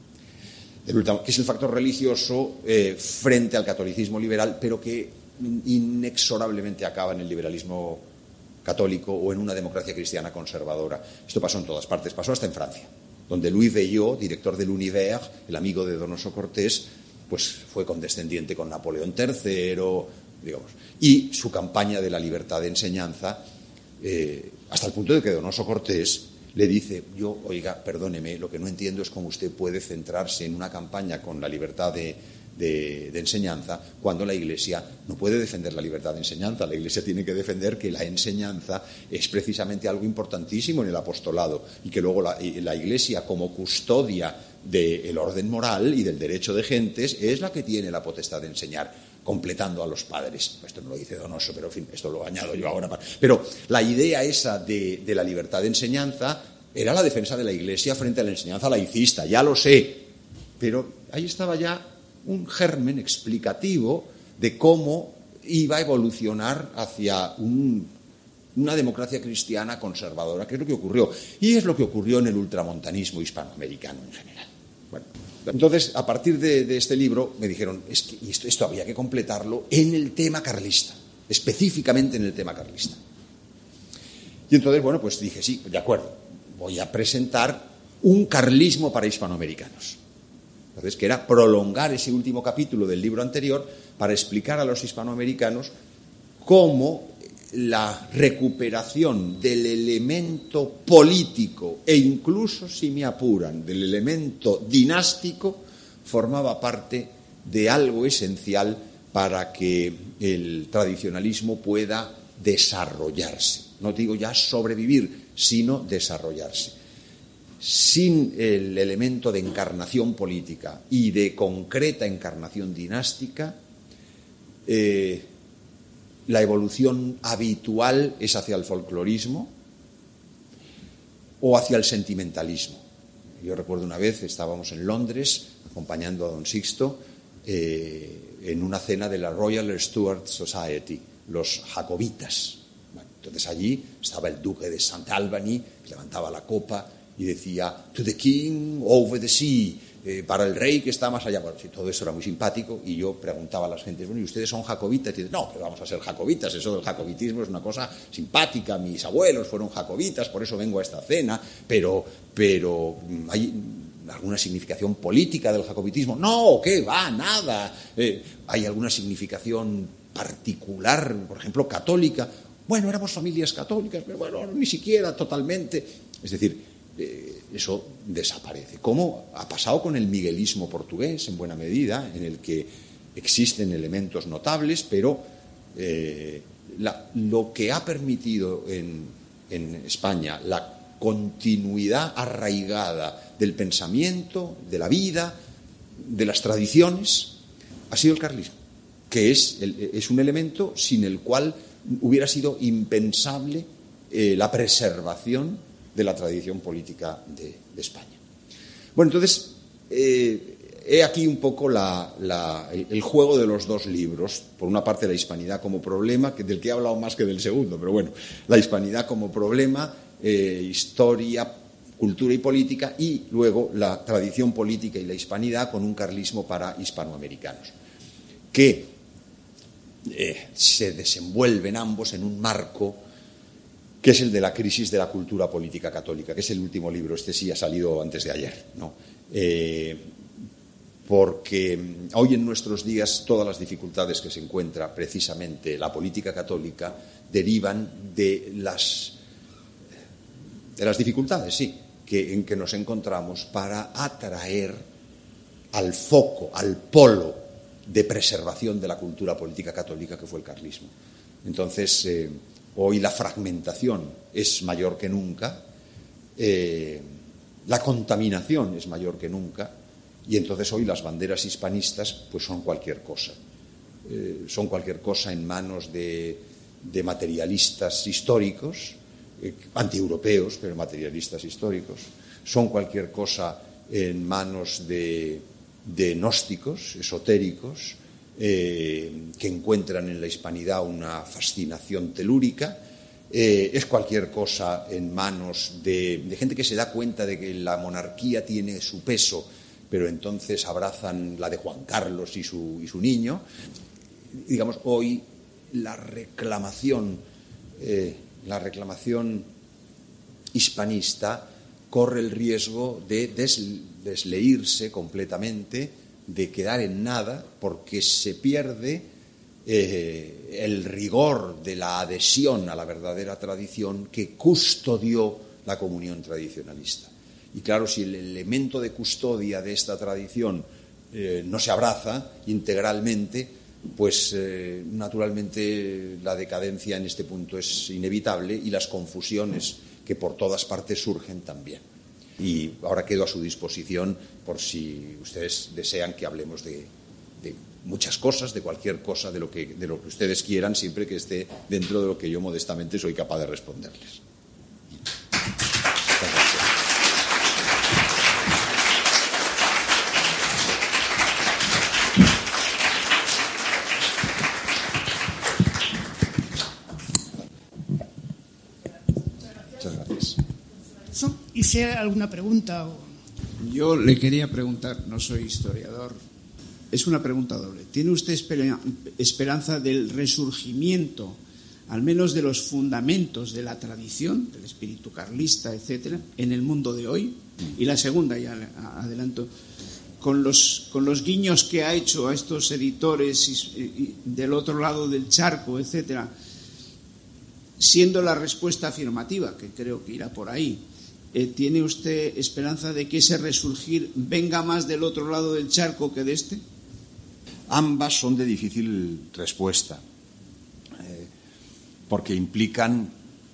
el ultra, que es el factor religioso eh, frente al catolicismo liberal, pero que inexorablemente acaba en el liberalismo católico o en una democracia cristiana conservadora. Esto pasó en todas partes, pasó hasta en Francia, donde Louis Veuillot, director del Univers, el amigo de Donoso Cortés, pues fue condescendiente con Napoleón tercero, digamos, y su campaña de la libertad de enseñanza, eh, hasta el punto de que Donoso Cortés le dice, yo, oiga, perdóneme, lo que no entiendo es cómo usted puede centrarse en una campaña con la libertad de, de, de enseñanza cuando la Iglesia no puede defender la libertad de enseñanza. La Iglesia tiene que defender que la enseñanza es precisamente algo importantísimo en el apostolado y que luego la, la Iglesia, como custodia del orden moral y del derecho de gentes, es la que tiene la potestad de enseñar, completando a los padres. Esto no lo dice Donoso, pero en fin, esto lo añado yo ahora. Pero la idea esa de, de la libertad de enseñanza era la defensa de la Iglesia frente a la enseñanza laicista, ya lo sé, pero ahí estaba ya un germen explicativo de cómo iba a evolucionar hacia un, una democracia cristiana conservadora, que es lo que ocurrió, y es lo que ocurrió en el ultramontanismo hispanoamericano en general. Bueno, entonces, a partir de, de este libro, me dijeron, es que esto, esto había que completarlo en el tema carlista, específicamente en el tema carlista. Y entonces, bueno, pues dije, sí, de acuerdo, voy a presentar un carlismo para hispanoamericanos. Entonces, que era prolongar ese último capítulo del libro anterior para explicar a los hispanoamericanos cómo la recuperación del elemento político e incluso, si me apuran, del elemento dinástico formaba parte de algo esencial para que el tradicionalismo pueda desarrollarse. No digo ya sobrevivir, sino desarrollarse. Sin el elemento de encarnación política y de concreta encarnación dinástica, eh, la evolución habitual es hacia el folclorismo o hacia el sentimentalismo. Yo recuerdo una vez, estábamos en Londres acompañando a don Sixto eh, en una cena de la Royal Stuart Society, los jacobitas. Bueno, entonces allí estaba el duque de Saint Albany, que levantaba la copa y decía, to the king over the sea, eh, para el rey que está más allá. Bueno, sí, todo eso era muy simpático y yo preguntaba a las gentes, bueno, ¿y ustedes son jacobitas? Y dicen, no, pero vamos a ser jacobitas, eso del jacobitismo es una cosa simpática, mis abuelos fueron jacobitas, por eso vengo a esta cena, pero, pero hay alguna significación política del jacobitismo. No, ¿qué va? Nada. Eh, ¿Hay alguna significación particular, por ejemplo, católica? Bueno, éramos familias católicas, pero bueno, ni siquiera totalmente. Es decir, eh, eso desaparece. Como ha pasado con el miguelismo portugués, en buena medida, en el que existen elementos notables, pero eh, la, lo que ha permitido en, en España la continuidad arraigada del pensamiento, de la vida, de las tradiciones, ha sido el carlismo, que es, el, es un elemento sin el cual hubiera sido impensable eh, la preservación de la tradición política de, de España. Bueno, entonces, eh, he aquí un poco la, la, el juego de los dos libros. Por una parte, la hispanidad como problema, que del que he hablado más que del segundo, pero bueno, la hispanidad como problema, eh, historia, cultura y política, y luego la tradición política y la hispanidad con un carlismo para hispanoamericanos, que eh, se desenvuelven ambos en un marco que es el de la crisis de la cultura política católica, que es el último libro. Este sí ha salido antes de ayer, ¿no? Eh, porque hoy en nuestros días todas las dificultades que se encuentra precisamente la política católica derivan de las, de las dificultades, sí, que, en que nos encontramos para atraer al foco, al polo de preservación de la cultura política católica que fue el carlismo. Entonces, eh, hoy la fragmentación es mayor que nunca, eh, la contaminación es mayor que nunca, y entonces hoy las banderas hispanistas pues son cualquier cosa. Eh, son cualquier cosa en manos de, de materialistas históricos, eh, antieuropeos, pero materialistas históricos. Son cualquier cosa en manos de, de gnósticos, esotéricos, eh, que encuentran en la hispanidad una fascinación telúrica. Eh, es cualquier cosa en manos de, de gente que se da cuenta de que la monarquía tiene su peso, pero entonces abrazan la de Juan Carlos y su, y su niño. Digamos, hoy la reclamación, eh, la reclamación hispanista corre el riesgo de des, desleírse completamente, de quedar en nada, porque se pierde eh, el rigor de la adhesión a la verdadera tradición que custodió la comunión tradicionalista. Y claro, si el elemento de custodia de esta tradición eh, no se abraza integralmente, pues eh, naturalmente la decadencia en este punto es inevitable y las confusiones que por todas partes surgen también. Y ahora quedo a su disposición por si ustedes desean que hablemos de, de muchas cosas, de cualquier cosa, de lo que, de lo que ustedes quieran, siempre que esté dentro de lo que yo modestamente soy capaz de responderles. ¿Y si hay alguna pregunta? Yo le quería preguntar, no soy historiador, es una pregunta doble. ¿Tiene usted esperanza del resurgimiento, al menos de los fundamentos de la tradición, del espíritu carlista, etcétera, en el mundo de hoy? Y la segunda, ya adelanto, con los, con los guiños que ha hecho a estos editores y, y, del otro lado del charco, etcétera, siendo la respuesta afirmativa, que creo que irá por ahí, eh, ¿tiene usted esperanza de que ese resurgir venga más del otro lado del charco que de este? Ambas son de difícil respuesta, eh, porque implican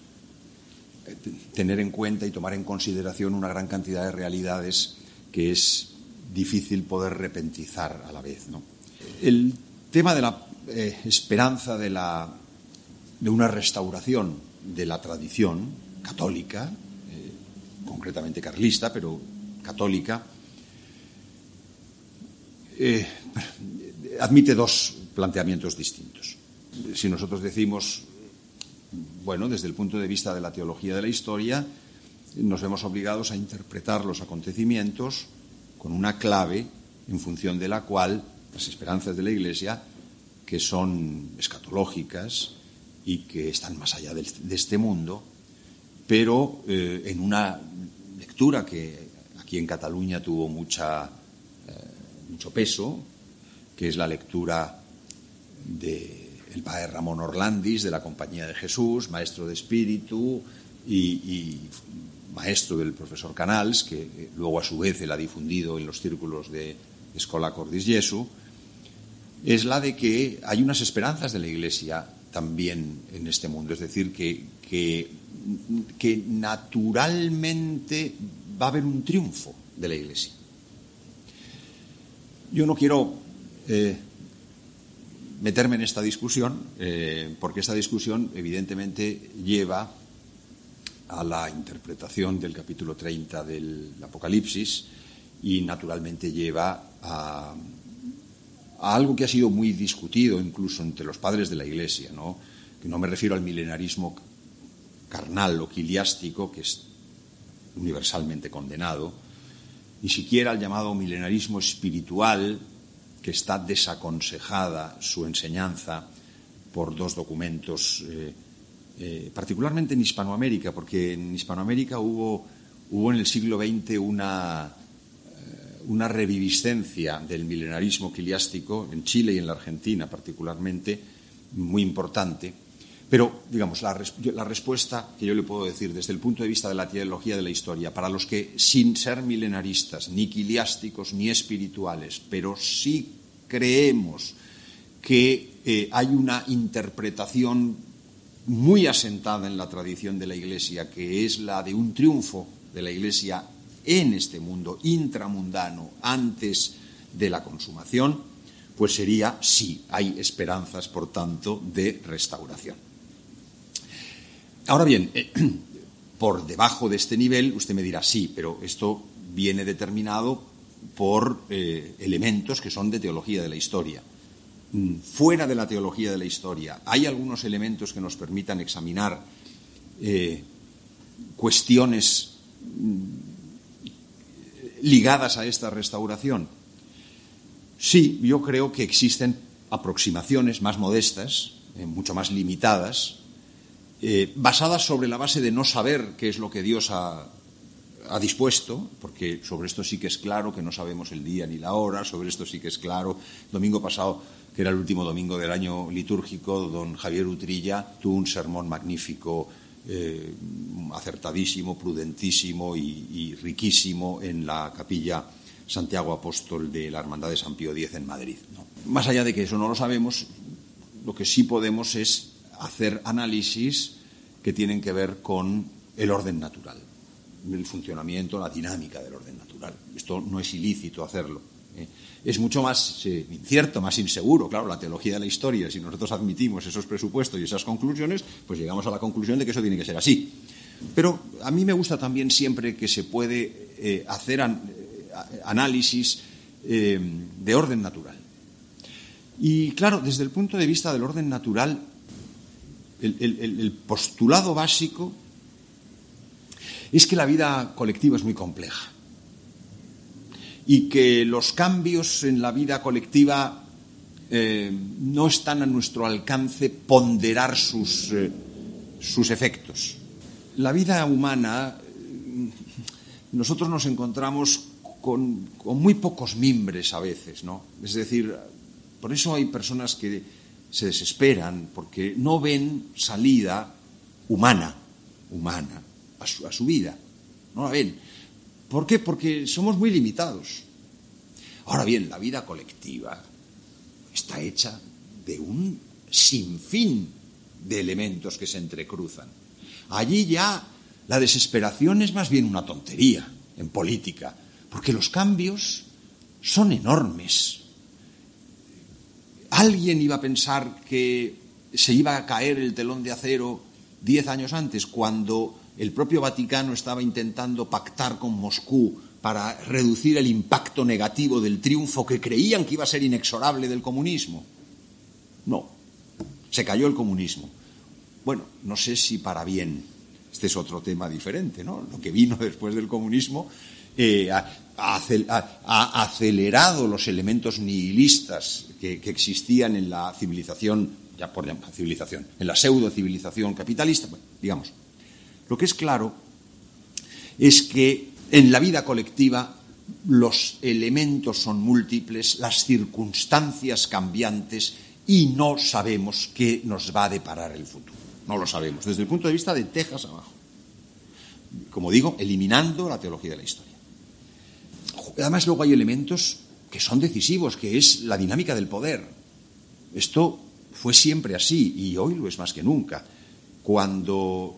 tener en cuenta y tomar en consideración una gran cantidad de realidades que es difícil poder repentizar a la vez, ¿no? El tema de la eh, esperanza de, la, de una restauración de la tradición católica, eh, concretamente carlista, pero católica, eh, admite dos planteamientos distintos. Si nosotros decimos, bueno, desde el punto de vista de la teología de la historia, nos vemos obligados a interpretar los acontecimientos con una clave en función de la cual las esperanzas de la Iglesia, que son escatológicas y que están más allá de este mundo, pero eh, en una lectura que aquí en Cataluña tuvo mucha, eh, mucho peso, que es la lectura del padre Ramón Orlandis, de la Compañía de Jesús, maestro de espíritu y, y maestro del profesor Canals, que eh, luego a su vez él ha difundido en los círculos de Escola Cordis Jesu, es la de que hay unas esperanzas de la Iglesia también en este mundo, es decir, que, que, que naturalmente va a haber un triunfo de la Iglesia. Yo no quiero eh, meterme en esta discusión, eh, porque esta discusión evidentemente lleva a la interpretación del capítulo treinta del Apocalipsis y naturalmente lleva a, a algo que ha sido muy discutido incluso entre los padres de la Iglesia, ¿no? Que no me refiero al milenarismo carnal o quiliástico, que es universalmente condenado, ni siquiera al llamado milenarismo espiritual, que está desaconsejada su enseñanza por dos documentos, eh, eh, particularmente en Hispanoamérica, porque en Hispanoamérica hubo, hubo en el siglo veinte una, eh, una reviviscencia del milenarismo quiliástico, en Chile y en la Argentina particularmente, muy importante. Pero, digamos, la, la respuesta que yo le puedo decir desde el punto de vista de la teología de la historia, para los que, sin ser milenaristas, ni quiliásticos, ni espirituales, pero sí creemos que eh, hay una interpretación muy asentada en la tradición de la Iglesia, que es la de un triunfo de la Iglesia en este mundo intramundano antes de la consumación, pues sería, sí, hay esperanzas, por tanto, de restauración. Ahora bien, eh, por debajo de este nivel, usted me dirá, sí, pero esto viene determinado por eh, elementos que son de teología de la historia. Mm, fuera de la teología de la historia, ¿hay algunos elementos que nos permitan examinar eh, cuestiones mm, ligadas a esta restauración? Sí, yo creo que existen aproximaciones más modestas, eh, mucho más limitadas, Eh, basadas sobre la base de no saber qué es lo que Dios ha, ha dispuesto, porque sobre esto sí que es claro que no sabemos el día ni la hora, sobre esto sí que es claro. El domingo pasado, que era el último domingo del año litúrgico, don Javier Utrilla tuvo un sermón magnífico, eh, acertadísimo, prudentísimo y, y riquísimo en la capilla Santiago Apóstol de la Hermandad de San Pío X en Madrid, ¿no? Más allá de que eso no lo sabemos, lo que sí podemos es hacer análisis que tienen que ver con el orden natural, el funcionamiento, la dinámica del orden natural. Esto no es ilícito hacerlo. ¿eh? Es mucho más eh, incierto, más inseguro. Claro, la teología de la historia, si nosotros admitimos esos presupuestos y esas conclusiones, pues llegamos a la conclusión de que eso tiene que ser así. Pero a mí me gusta también siempre que se puede eh, hacer an, eh, análisis eh, de orden natural. Y claro, desde el punto de vista del orden natural, El, el, el postulado básico es que la vida colectiva es muy compleja y que los cambios en la vida colectiva eh, no están a nuestro alcance ponderar sus, eh, sus efectos. La vida humana, nosotros nos encontramos con, con muy pocos mimbres a veces, ¿no? Es decir, por eso hay personas que se desesperan porque no ven salida humana, humana a su, a su vida. No la ven. ¿Por qué? Porque somos muy limitados. Ahora bien, la vida colectiva está hecha de un sinfín de elementos que se entrecruzan. Allí ya la desesperación es más bien una tontería en política, porque los cambios son enormes. ¿Alguien iba a pensar que se iba a caer el telón de acero diez años antes, cuando el propio Vaticano estaba intentando pactar con Moscú para reducir el impacto negativo del triunfo que creían que iba a ser inexorable del comunismo? No, se cayó el comunismo. Bueno, no sé si para bien. Este es otro tema diferente, ¿no? Lo que vino después del comunismo eh, ha, ha, ha acelerado los elementos nihilistas que, que existían en la civilización, ya por llamar civilización, en la pseudo-civilización capitalista. Bueno, digamos, lo que es claro es que en la vida colectiva los elementos son múltiples, las circunstancias cambiantes, y no sabemos qué nos va a deparar el futuro. No lo sabemos, desde el punto de vista de Texas abajo. como digo, eliminando la teología de la historia. Además, luego hay elementos que son decisivos, que es la dinámica del poder. Esto fue siempre así y hoy lo es más que nunca. Cuando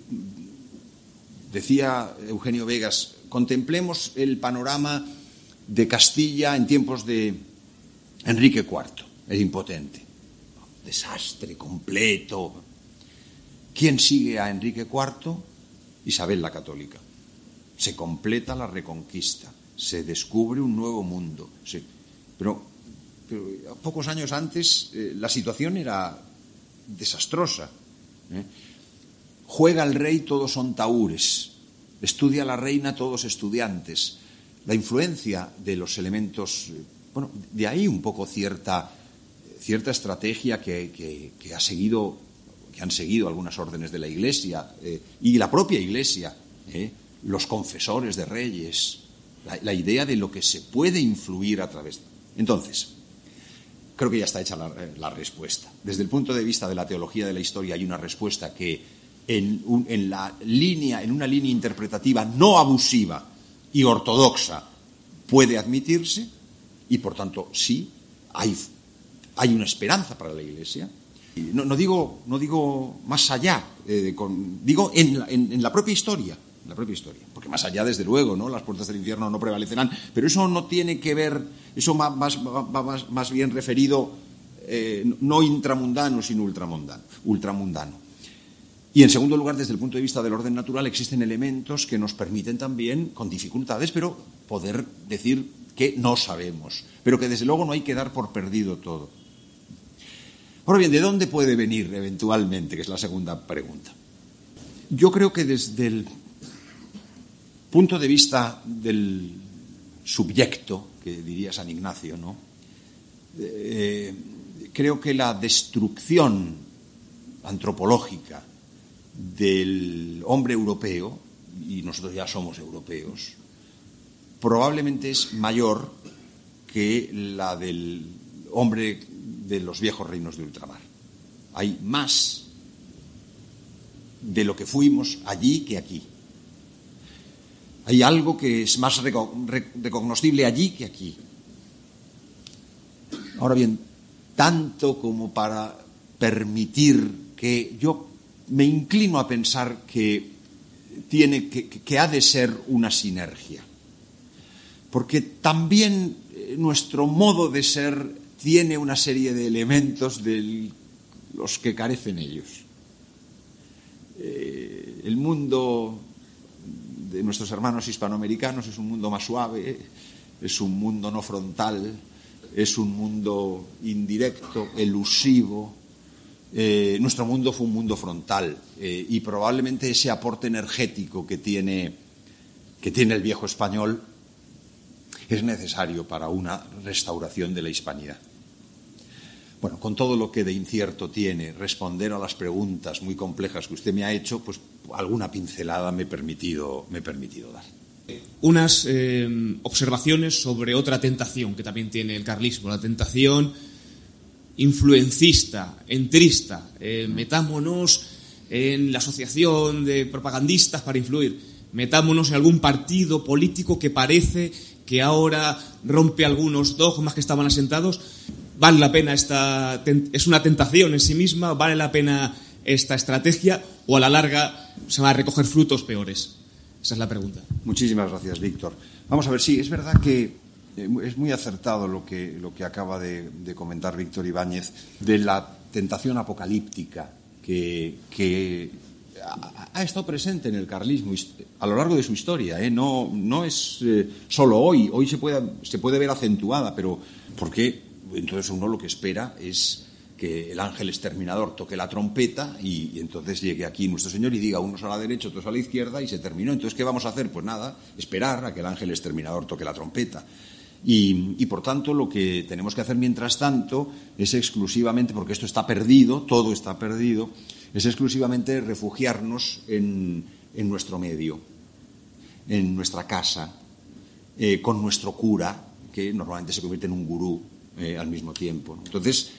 decía Eugenio Vegas, contemplemos el panorama de Castilla en tiempos de Enrique cuarto, el impotente. Desastre completo. ¿Quién sigue a Enrique cuarto? Isabel la Católica. Se completa la reconquista, se descubre un nuevo mundo. Se... Pero, pero pocos años antes eh, la situación era desastrosa. ¿eh? Juega el rey, todos son tahúres. Estudia la reina, todos estudiantes. La influencia de los elementos, bueno, de ahí un poco cierta, cierta estrategia que, que, que ha seguido, que han seguido algunas órdenes de la Iglesia eh, y la propia Iglesia, eh, los confesores de reyes, la, la idea de lo que se puede influir a través de... Entonces, creo que ya está hecha la, la respuesta. Desde el punto de vista de la teología de la historia hay una respuesta que en, un, en, la línea, en una línea interpretativa no abusiva y ortodoxa puede admitirse y, por tanto, sí, hay, hay una esperanza para la Iglesia. No, no, digo, no digo más allá, eh, con, digo en la, en, en la propia historia, la propia historia, porque más allá, desde luego, ¿no? Las puertas del infierno no prevalecerán, pero eso no tiene que ver, eso va más, va más, más bien referido, eh, no intramundano, sino ultramundano, ultramundano. Y en segundo lugar, desde el punto de vista del orden natural, existen elementos que nos permiten también, con dificultades, pero poder decir que no sabemos, pero que desde luego no hay que dar por perdido todo. Ahora bien, ¿de dónde puede venir eventualmente? Que es la segunda pregunta. Yo creo que desde el punto de vista del subyecto, que diría San Ignacio, ¿no? Eh, creo que la destrucción antropológica del hombre europeo, y nosotros ya somos europeos, probablemente es mayor que la del hombre de los viejos reinos de ultramar. Hay más de lo que fuimos allí que aquí. Hay algo que es más recognoscible allí que aquí. Ahora bien, tanto como para permitir que yo me inclino a pensar que tiene que, que ha de ser una sinergia, porque también nuestro modo de ser tiene una serie de elementos de los que carecen ellos. Eh, el mundo de nuestros hermanos hispanoamericanos es un mundo más suave, es un mundo no frontal, es un mundo indirecto, elusivo. Eh, nuestro mundo fue un mundo frontal eh, y probablemente ese aporte energético que tiene, que tiene el viejo español es necesario para una restauración de la hispanidad. Bueno, con todo lo que de incierto tiene responder a las preguntas muy complejas que usted me ha hecho, pues alguna pincelada me he permitido, me he permitido dar. Unas eh, observaciones sobre otra tentación que también tiene el carlismo, la tentación influencista, entrista. Eh, metámonos en la asociación de propagandistas para influir. Metámonos en algún partido político que parece que ahora rompe algunos dogmas que estaban asentados. ¿Vale la pena esta... es una tentación en sí misma? ¿Vale la pena esta estrategia? ¿O a la larga se van a recoger frutos peores? Esa es la pregunta. Muchísimas gracias, Víctor. Vamos a ver, sí, es verdad que es muy acertado lo que, lo que acaba de, de comentar Víctor Ibáñez de la tentación apocalíptica que, que ha, ha estado presente en el carlismo a lo largo de su historia. ¿eh? No, no es eh, solo hoy, hoy se puede, se puede ver acentuada, pero porque entonces uno lo que espera es que el ángel exterminador toque la trompeta y, y entonces llegue aquí nuestro Señor y diga unos a la derecha, otros a la izquierda y se terminó. Entonces, ¿qué vamos a hacer? Pues nada, esperar a que el ángel exterminador toque la trompeta. Y, y por tanto lo que tenemos que hacer mientras tanto es exclusivamente, porque esto está perdido, todo está perdido, es exclusivamente refugiarnos en, en nuestro medio, en nuestra casa, eh, con nuestro cura, que normalmente se convierte en un gurú eh, al mismo tiempo. Entonces,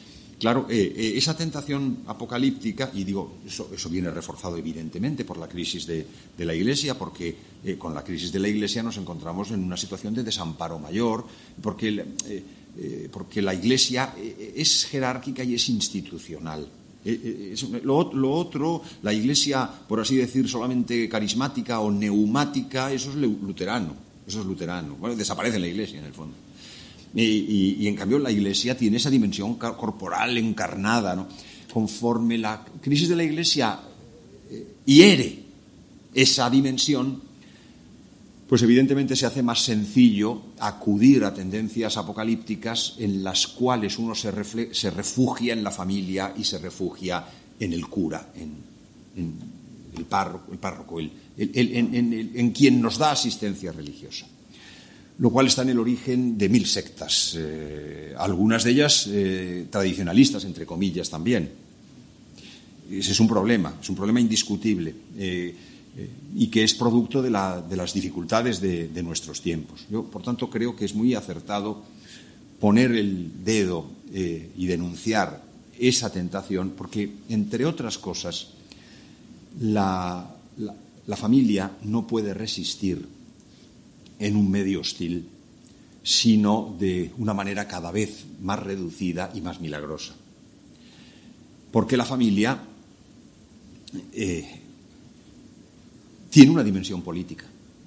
Claro, eh, eh, esa tentación apocalíptica, y digo, eso, eso viene reforzado evidentemente por la crisis de, de la Iglesia, porque eh, con la crisis de la Iglesia nos encontramos en una situación de desamparo mayor, porque, eh, eh, porque la Iglesia eh, es jerárquica y es institucional. Eh, eh, es, lo, lo otro, la Iglesia, por así decir, solamente carismática o neumática, eso es luterano, eso es luterano. Bueno, desaparece la Iglesia en el fondo. Y, y, y en cambio la Iglesia tiene esa dimensión corporal encarnada, ¿no? Conforme la crisis de la Iglesia eh, hiere esa dimensión, pues evidentemente se hace más sencillo acudir a tendencias apocalípticas en las cuales uno se, refle- se refugia en la familia y se refugia en el cura, en, en el párroco, el párroco el, el, el, en, en, en, en quien nos da asistencia religiosa. Lo cual está en el origen de mil sectas, eh, algunas de ellas eh, tradicionalistas, entre comillas, también. Ese es un problema, es un problema indiscutible eh, eh, y que es producto de, la, de las dificultades de, de nuestros tiempos. Yo, por tanto, creo que es muy acertado poner el dedo eh, y denunciar esa tentación, porque, entre otras cosas, la, la, la familia no puede resistir en un medio hostil, sino de una manera cada vez más reducida y más milagrosa. Porque la familia eh, tiene una dimensión política.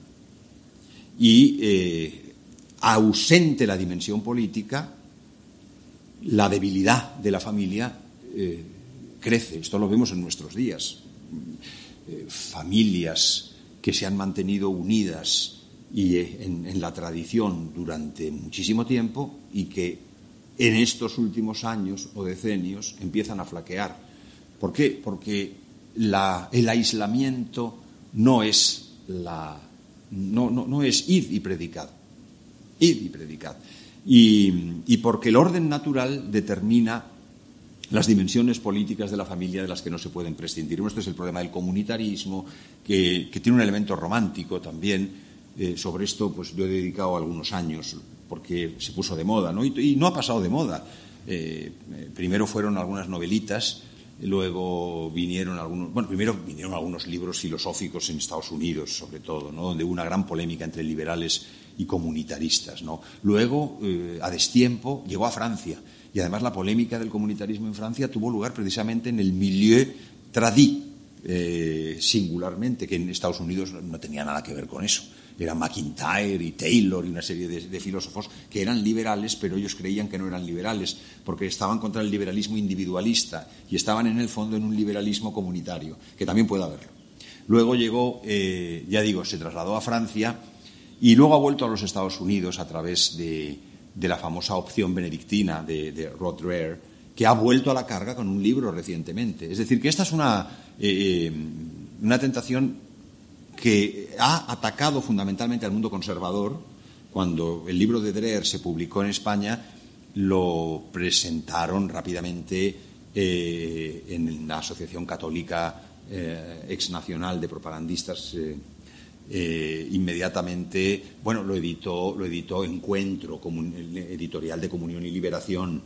Y eh, ausente la dimensión política, la debilidad de la familia eh, crece. Esto lo vemos en nuestros días. Eh, familias que se han mantenido unidas y en, en la tradición durante muchísimo tiempo y que en estos últimos años o decenios empiezan a flaquear. ¿Por qué? Porque la, el aislamiento no es la no, no, no es id y predicad. Id y predicad. Y, y porque el orden natural determina las dimensiones políticas de la familia de las que no se pueden prescindir. Este es el problema del comunitarismo, que, que tiene un elemento romántico también. Eh, sobre esto pues yo he dedicado algunos años porque se puso de moda, ¿no? Y, y no ha pasado de moda. Eh, eh, primero fueron algunas novelitas, luego vinieron algunos, bueno, primero vinieron algunos libros filosóficos en Estados Unidos, sobre todo, ¿no? Donde hubo una gran polémica entre liberales y comunitaristas, ¿no? Luego, eh, a destiempo, llegó a Francia y además la polémica del comunitarismo en Francia tuvo lugar precisamente en el milieu tradit, eh, singularmente, que en Estados Unidos no tenía nada que ver con eso. Eran McIntyre y Taylor y una serie de, de filósofos que eran liberales, pero ellos creían que no eran liberales porque estaban contra el liberalismo individualista y estaban en el fondo en un liberalismo comunitario, que también puede haberlo. Luego llegó, eh, ya digo, se trasladó a Francia y luego ha vuelto a los Estados Unidos a través de, de la famosa opción benedictina de, de Rod Dreher, que ha vuelto a la carga con un libro recientemente. Es decir, que esta es una, eh, una tentación que ha atacado fundamentalmente al mundo conservador. Cuando el libro de Dreher se publicó en España, lo presentaron rápidamente eh, en la Asociación Católica eh, Exnacional de Propagandistas. Eh, eh, inmediatamente, bueno, lo editó, lo editó Encuentro, comun, editorial de Comunión y Liberación.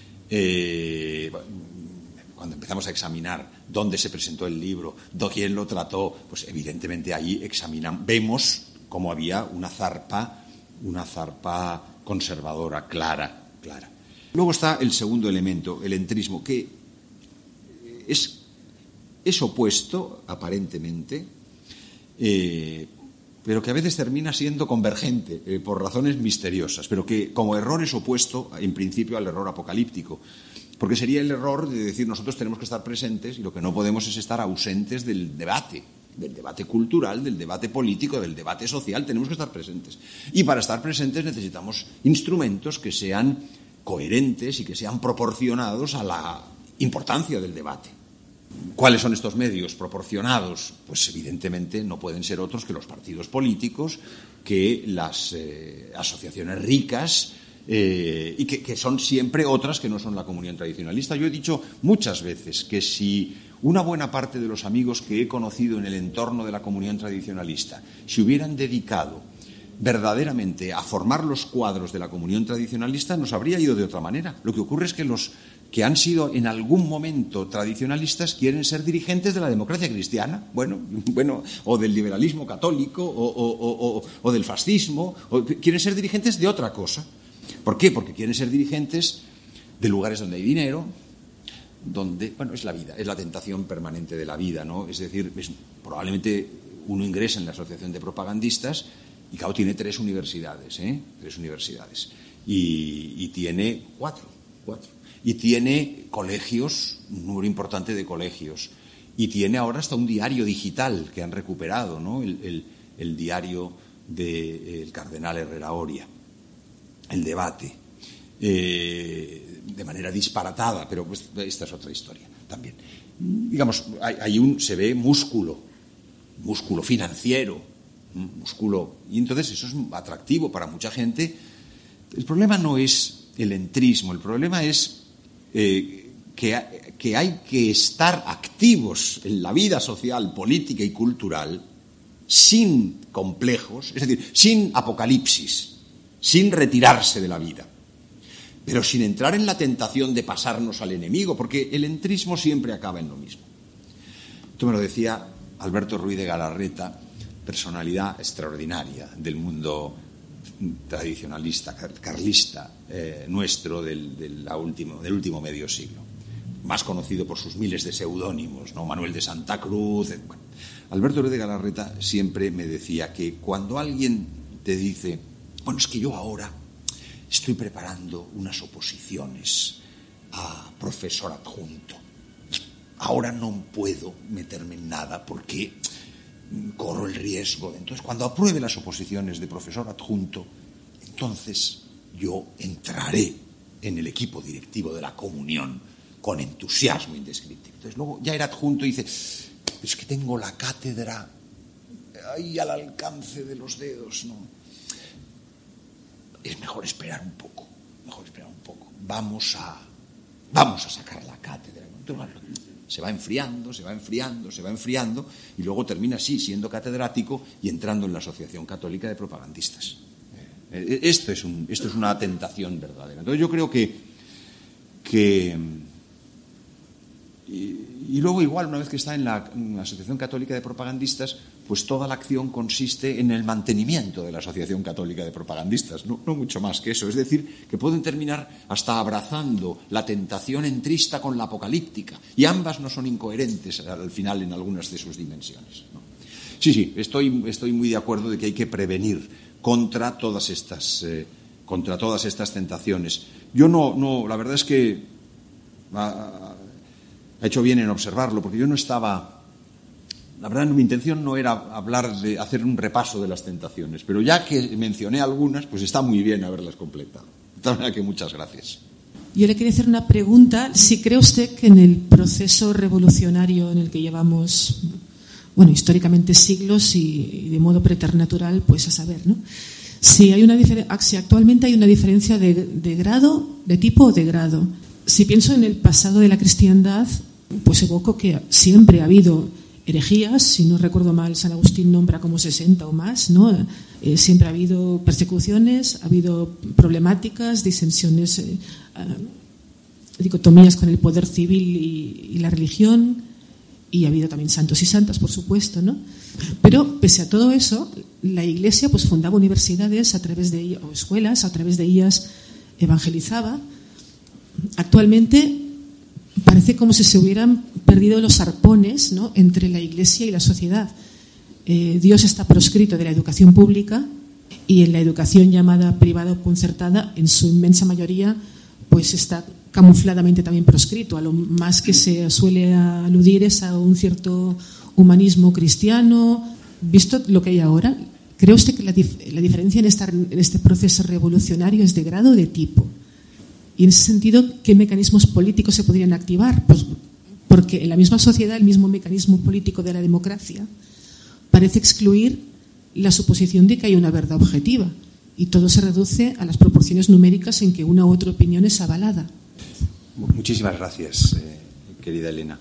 Eh, Cuando empezamos a examinar dónde se presentó el libro, quién lo trató, pues evidentemente ahí examinamos, vemos cómo había una zarpa, una zarpa conservadora, clara, clara. Luego está el segundo elemento, el entrismo, que es, es opuesto, aparentemente, eh, pero que a veces termina siendo convergente, eh, por razones misteriosas, pero que como error es opuesto, en principio, al error apocalíptico. Porque sería el error de decir nosotros tenemos que estar presentes y lo que no podemos es estar ausentes del debate, del debate cultural, del debate político, del debate social, tenemos que estar presentes. Y para estar presentes necesitamos instrumentos que sean coherentes y que sean proporcionados a la importancia del debate. ¿Cuáles son estos medios proporcionados? Pues evidentemente no pueden ser otros que los partidos políticos, que las eh, asociaciones ricas, Eh, y que, que son siempre otras que no son la comunión tradicionalista. Yo he dicho muchas veces que si una buena parte de los amigos que he conocido en el entorno de la comunión tradicionalista se hubieran dedicado verdaderamente a formar los cuadros de la comunión tradicionalista, nos habría ido de otra manera. Lo que ocurre es que los que han sido en algún momento tradicionalistas quieren ser dirigentes de la democracia cristiana, bueno, bueno, o del liberalismo católico, o, o, o, o del fascismo, o quieren ser dirigentes de otra cosa. ¿Por qué? Porque quieren ser dirigentes de lugares donde hay dinero, donde, bueno, es la vida, es la tentación permanente de la vida, ¿no? Es decir, es, probablemente uno ingresa en la asociación de propagandistas y, claro, tiene tres universidades, ¿eh? Tres universidades. Y, y tiene cuatro, cuatro. Y tiene colegios, un número importante de colegios. Y tiene ahora hasta un diario digital que han recuperado, ¿no? El, el, el diario del cardenal Herrera Oria, El Debate, eh, de manera disparatada, pero pues, esta es otra historia también. Digamos, hay, hay un, se ve músculo, músculo financiero, músculo, y entonces eso es atractivo para mucha gente. El problema no es el entrismo, el problema es eh, que, que hay que estar activos en la vida social, política y cultural sin complejos, es decir, sin apocalipsis, sin retirarse de la vida, pero sin entrar en la tentación de pasarnos al enemigo, porque el entrismo siempre acaba en lo mismo. Esto me lo decía Alberto Ruiz de Galarreta, personalidad extraordinaria del mundo tradicionalista, carlista, eh, nuestro del, del, la último, del último medio siglo, más conocido por sus miles de seudónimos, ¿no? Manuel de Santa Cruz. Eh, bueno. Alberto Ruiz de Galarreta siempre me decía que cuando alguien te dice, bueno, es que yo ahora estoy preparando unas oposiciones a profesor adjunto, ahora no puedo meterme en nada porque corro el riesgo. Entonces, cuando apruebe las oposiciones de profesor adjunto, entonces yo entraré en el equipo directivo de la Comunión con entusiasmo indescriptible. Entonces, luego ya era adjunto y dice, es que tengo la cátedra ahí al alcance de los dedos, ¿no? Es mejor esperar un poco, mejor esperar un poco. Vamos a, vamos a sacar la cátedra. Se va enfriando, se va enfriando, se va enfriando y luego termina así, siendo catedrático y entrando en la Asociación Católica de Propagandistas. Esto es, un, esto es una tentación verdadera. Entonces yo creo que... que y, y luego igual, una vez que está en la, en la Asociación Católica de Propagandistas, pues toda la acción consiste en el mantenimiento de la Asociación Católica de Propagandistas, no, no mucho más que eso. Es decir, que pueden terminar hasta abrazando la tentación entrista con la apocalíptica, y ambas no son incoherentes al final en algunas de sus dimensiones, ¿no? Sí, sí, estoy, estoy muy de acuerdo de que hay que prevenir contra todas estas, eh, contra todas estas tentaciones. Yo no, no, la verdad es que ha, ha hecho bien en observarlo, porque yo no estaba... La verdad, mi intención no era hablar de hacer un repaso de las tentaciones, pero ya que mencioné algunas, pues está muy bien haberlas completado. De tal manera que muchas gracias. Yo le quería hacer una pregunta. Si cree usted que en el proceso revolucionario en el que llevamos, bueno, históricamente siglos y, y de modo preternatural, pues a saber, ¿no? Si hay una diferencia, si actualmente hay una diferencia de, de grado, de tipo o de grado. Si pienso en el pasado de la cristiandad, pues evoco que siempre ha habido herejías, si no recuerdo mal, San Agustín nombra como sesenta o más, ¿no? Eh, siempre ha habido persecuciones, ha habido problemáticas, disensiones, eh, uh, dicotomías con el poder civil y, y la religión, y ha habido también santos y santas, por supuesto, ¿no? Pero pese a todo eso, la Iglesia pues fundaba universidades a través de ellas, o escuelas, a través de ellas evangelizaba. Actualmente parece como si se hubieran perdido los arpones, ¿no?, entre la Iglesia y la sociedad. Eh, Dios está proscrito de la educación pública, y en la educación llamada privada o concertada, en su inmensa mayoría, pues está camufladamente también proscrito. A lo más que se suele aludir es a un cierto humanismo cristiano. Visto lo que hay ahora, ¿cree usted que la, dif- la diferencia en, esta, en este proceso revolucionario es de grado o de tipo? Y en ese sentido, ¿qué mecanismos políticos se podrían activar? Pues porque en la misma sociedad, el mismo mecanismo político de la democracia parece excluir la suposición de que hay una verdad objetiva, y todo se reduce a las proporciones numéricas en que una u otra opinión es avalada. Muchísimas gracias, eh, querida Elena.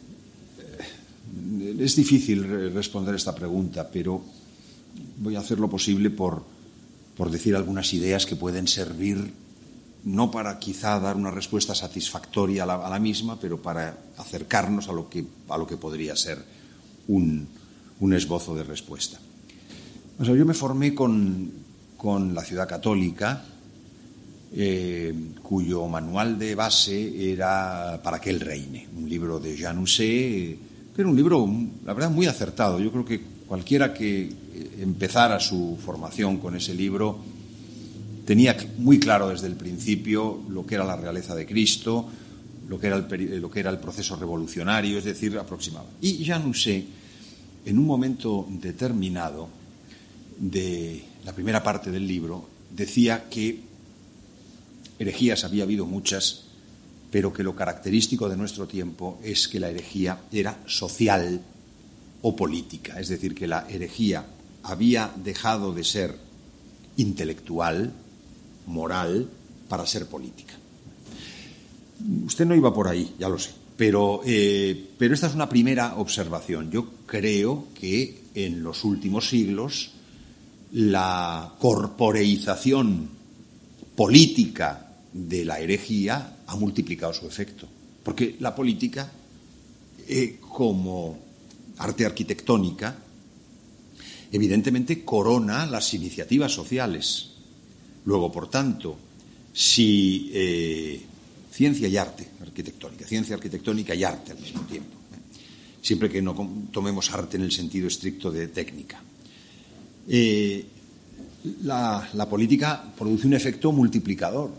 Eh, es difícil responder esta pregunta, pero voy a hacer lo posible por, por decir algunas ideas que pueden servir no para quizá dar una respuesta satisfactoria a la, a la misma, pero para acercarnos a lo que, a lo que podría ser un, un esbozo de respuesta. O sea, yo me formé con, con La ciudad católica, eh, cuyo manual de base era Para que él reine, un libro de Jean Housset, que era un libro, la verdad, muy acertado. Yo creo que cualquiera que empezara su formación con ese libro tenía muy claro desde el principio lo que era la realeza de Cristo, lo que era el, lo que era el proceso revolucionario, es decir, aproximaba. Y Jean Housset, en un momento determinado de la primera parte del libro, decía que herejías había habido muchas, pero que lo característico de nuestro tiempo es que la herejía era social o política, es decir, que la herejía había dejado de ser intelectual, moral, para ser política. Usted no iba por ahí, ya lo sé, pero, eh, pero esta es una primera observación. Yo creo que en los últimos siglos la corporeización política de la herejía ha multiplicado su efecto, porque la política, eh, como arte arquitectónica, evidentemente corona las iniciativas sociales. Luego, por tanto, si eh, ciencia y arte arquitectónica, ciencia arquitectónica y arte al mismo tiempo, ¿eh? Siempre que no tomemos arte en el sentido estricto de técnica. Eh, la, la política produce un efecto multiplicador,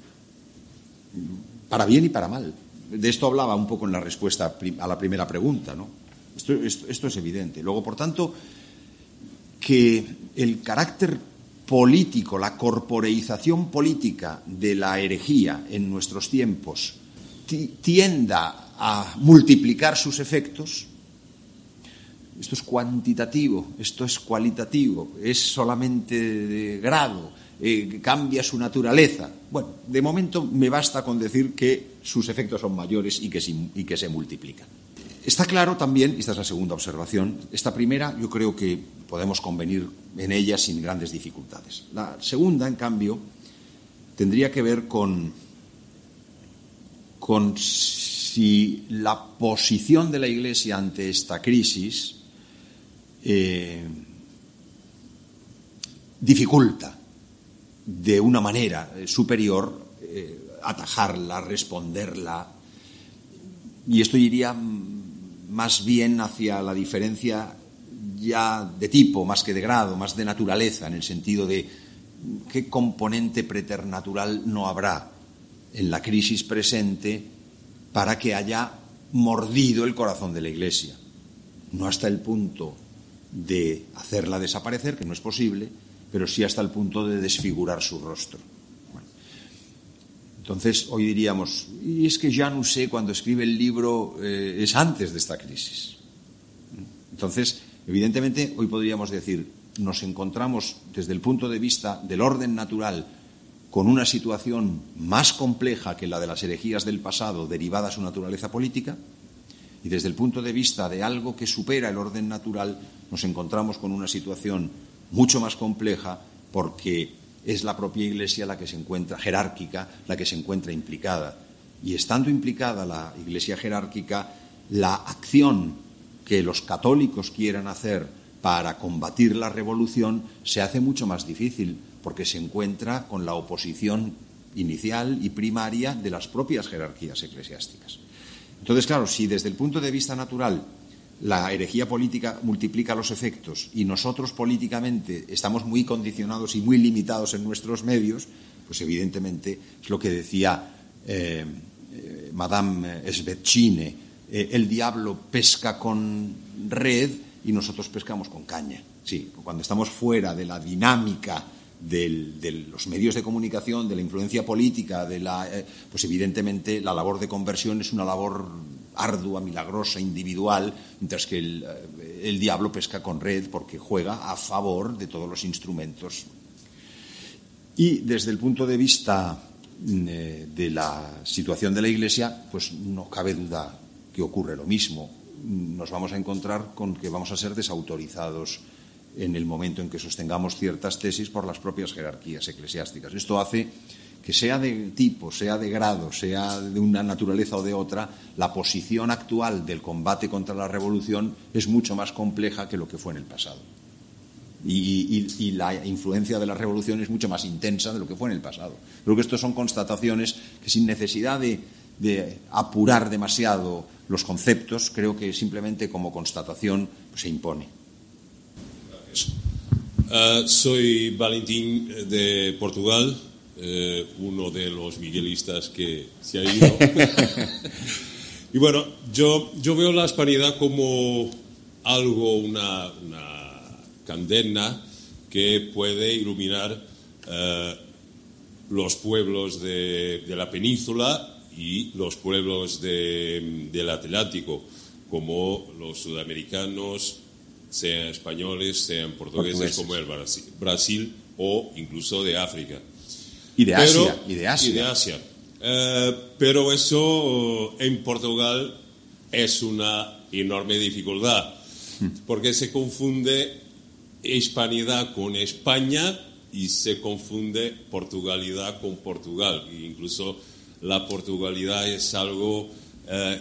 para bien y para mal. De esto hablaba un poco en la respuesta a la primera pregunta, ¿no? Esto, esto, esto es evidente. Luego, por tanto, que el carácter político, la corporeización política de la herejía en nuestros tiempos tienda a multiplicar sus efectos, esto es cuantitativo, esto es cualitativo, es solamente de grado, eh, cambia su naturaleza. Bueno, de momento me basta con decir que sus efectos son mayores y que, y que se multiplican. Está claro también, y esta es la segunda observación, esta primera yo creo que podemos convenir en ella sin grandes dificultades. La segunda, en cambio, tendría que ver con, con si la posición de la Iglesia ante esta crisis eh, dificulta de una manera superior eh, atajarla, responderla, y esto iría más bien hacia la diferencia ya de tipo, más que de grado, más de naturaleza, en el sentido de qué componente preternatural no habrá en la crisis presente para que haya mordido el corazón de la Iglesia. No hasta el punto de hacerla desaparecer, que no es posible, pero sí hasta el punto de desfigurar su rostro. Bueno, entonces, hoy diríamos, y es que Jean Housset, cuando escribe el libro, eh, es antes de esta crisis. Entonces, evidentemente, hoy podríamos decir, nos encontramos desde el punto de vista del orden natural con una situación más compleja que la de las herejías del pasado derivada a su naturaleza política, y desde el punto de vista de algo que supera el orden natural nos encontramos con una situación mucho más compleja porque es la propia Iglesia la que se encuentra jerárquica, la que se encuentra implicada. Y estando implicada la Iglesia jerárquica, la acción que los católicos quieran hacer para combatir la revolución se hace mucho más difícil porque se encuentra con la oposición inicial y primaria de las propias jerarquías eclesiásticas. Entonces, claro, si desde el punto de vista natural la herejía política multiplica los efectos y nosotros políticamente estamos muy condicionados y muy limitados en nuestros medios, pues evidentemente es lo que decía eh, eh, Madame Svetchine, eh, el diablo pesca con red y nosotros pescamos con caña. Sí, cuando estamos fuera de la dinámica del, de los medios de comunicación, de la influencia política, de la, eh, pues evidentemente la labor de conversión es una labor ardua, milagrosa, individual, mientras que el, el diablo pesca con red porque juega a favor de todos los instrumentos. Y desde el punto de vista eh, de la situación de la Iglesia, pues no cabe duda que ocurre lo mismo. Nos vamos a encontrar con que vamos a ser desautorizados en el momento en que sostengamos ciertas tesis por las propias jerarquías eclesiásticas. Esto hace que, sea de tipo, sea de grado, sea de una naturaleza o de otra, la posición actual del combate contra la revolución es mucho más compleja que lo que fue en el pasado. Y, y, y la influencia de la revolución es mucho más intensa de lo que fue en el pasado. Creo que estos son constataciones que, sin necesidad de, de apurar demasiado los conceptos, creo que simplemente como constatación pues, se impone. Gracias. Uh, soy Valentín de Portugal, eh, uno de los miguelistas que se ha ido. Y bueno, yo, yo veo la hispanidad como algo, una, una candela que puede iluminar eh, los pueblos de, de la península y los pueblos de, del Atlántico, como los sudamericanos, sean españoles, sean portugueses, portugueses. Como el Brasil, Brasil o incluso de África. Y de pero, Asia. Y de Asia. Y de Asia. Eh, pero eso en Portugal es una enorme dificultad, porque se confunde hispanidad con España y se confunde portugalidad con Portugal. E incluso la portugalidad es algo eh,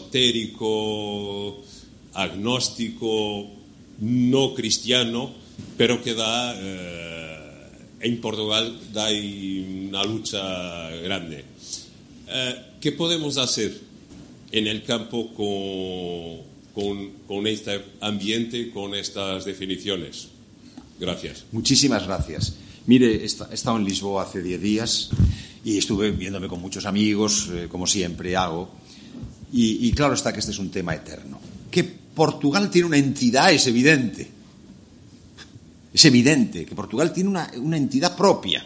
esotérico, agnóstico, no cristiano, pero que da eh, en Portugal da una lucha grande. Eh, ¿Qué podemos hacer en el campo con, con, con este ambiente, con estas definiciones? Gracias. Muchísimas gracias. Mire, he estado en Lisboa hace diez días y estuve viéndome con muchos amigos, eh, como siempre hago, y, y claro está que este es un tema eterno. Que Portugal tiene una entidad es evidente. Es evidente que Portugal tiene una, una entidad propia,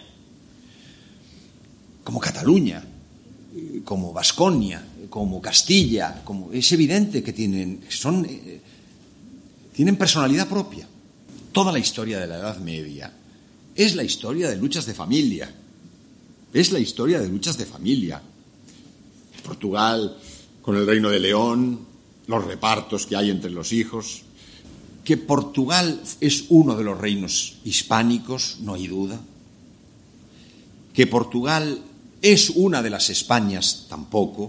como Cataluña, como Vasconia, como Castilla, como, es evidente que tienen, son, eh, tienen personalidad propia. Toda la historia de la Edad Media es la historia de luchas de familia. Es la historia de luchas de familia. Portugal, con el Reino de León, los repartos que hay entre los hijos. Que Portugal es uno de los reinos hispánicos, no hay duda. Que Portugal es una de las Españas, tampoco.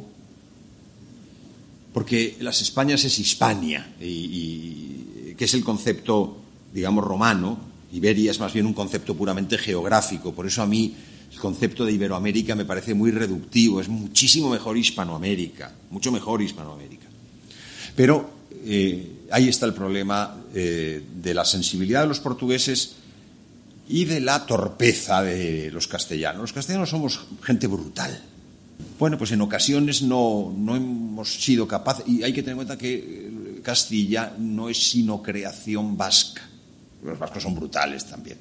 Porque las Españas es Hispania, y, y, que es el concepto, digamos, romano. Iberia es más bien un concepto puramente geográfico. Por eso a mí el concepto de Iberoamérica me parece muy reductivo. Es muchísimo mejor Hispanoamérica, mucho mejor Hispanoamérica. Pero eh, ahí está el problema eh, de la sensibilidad de los portugueses y de la torpeza de los castellanos. Los castellanos somos gente brutal. Bueno, pues en ocasiones no, no hemos sido capaces, y hay que tener en cuenta que Castilla no es sino creación vasca. Los vascos son brutales también.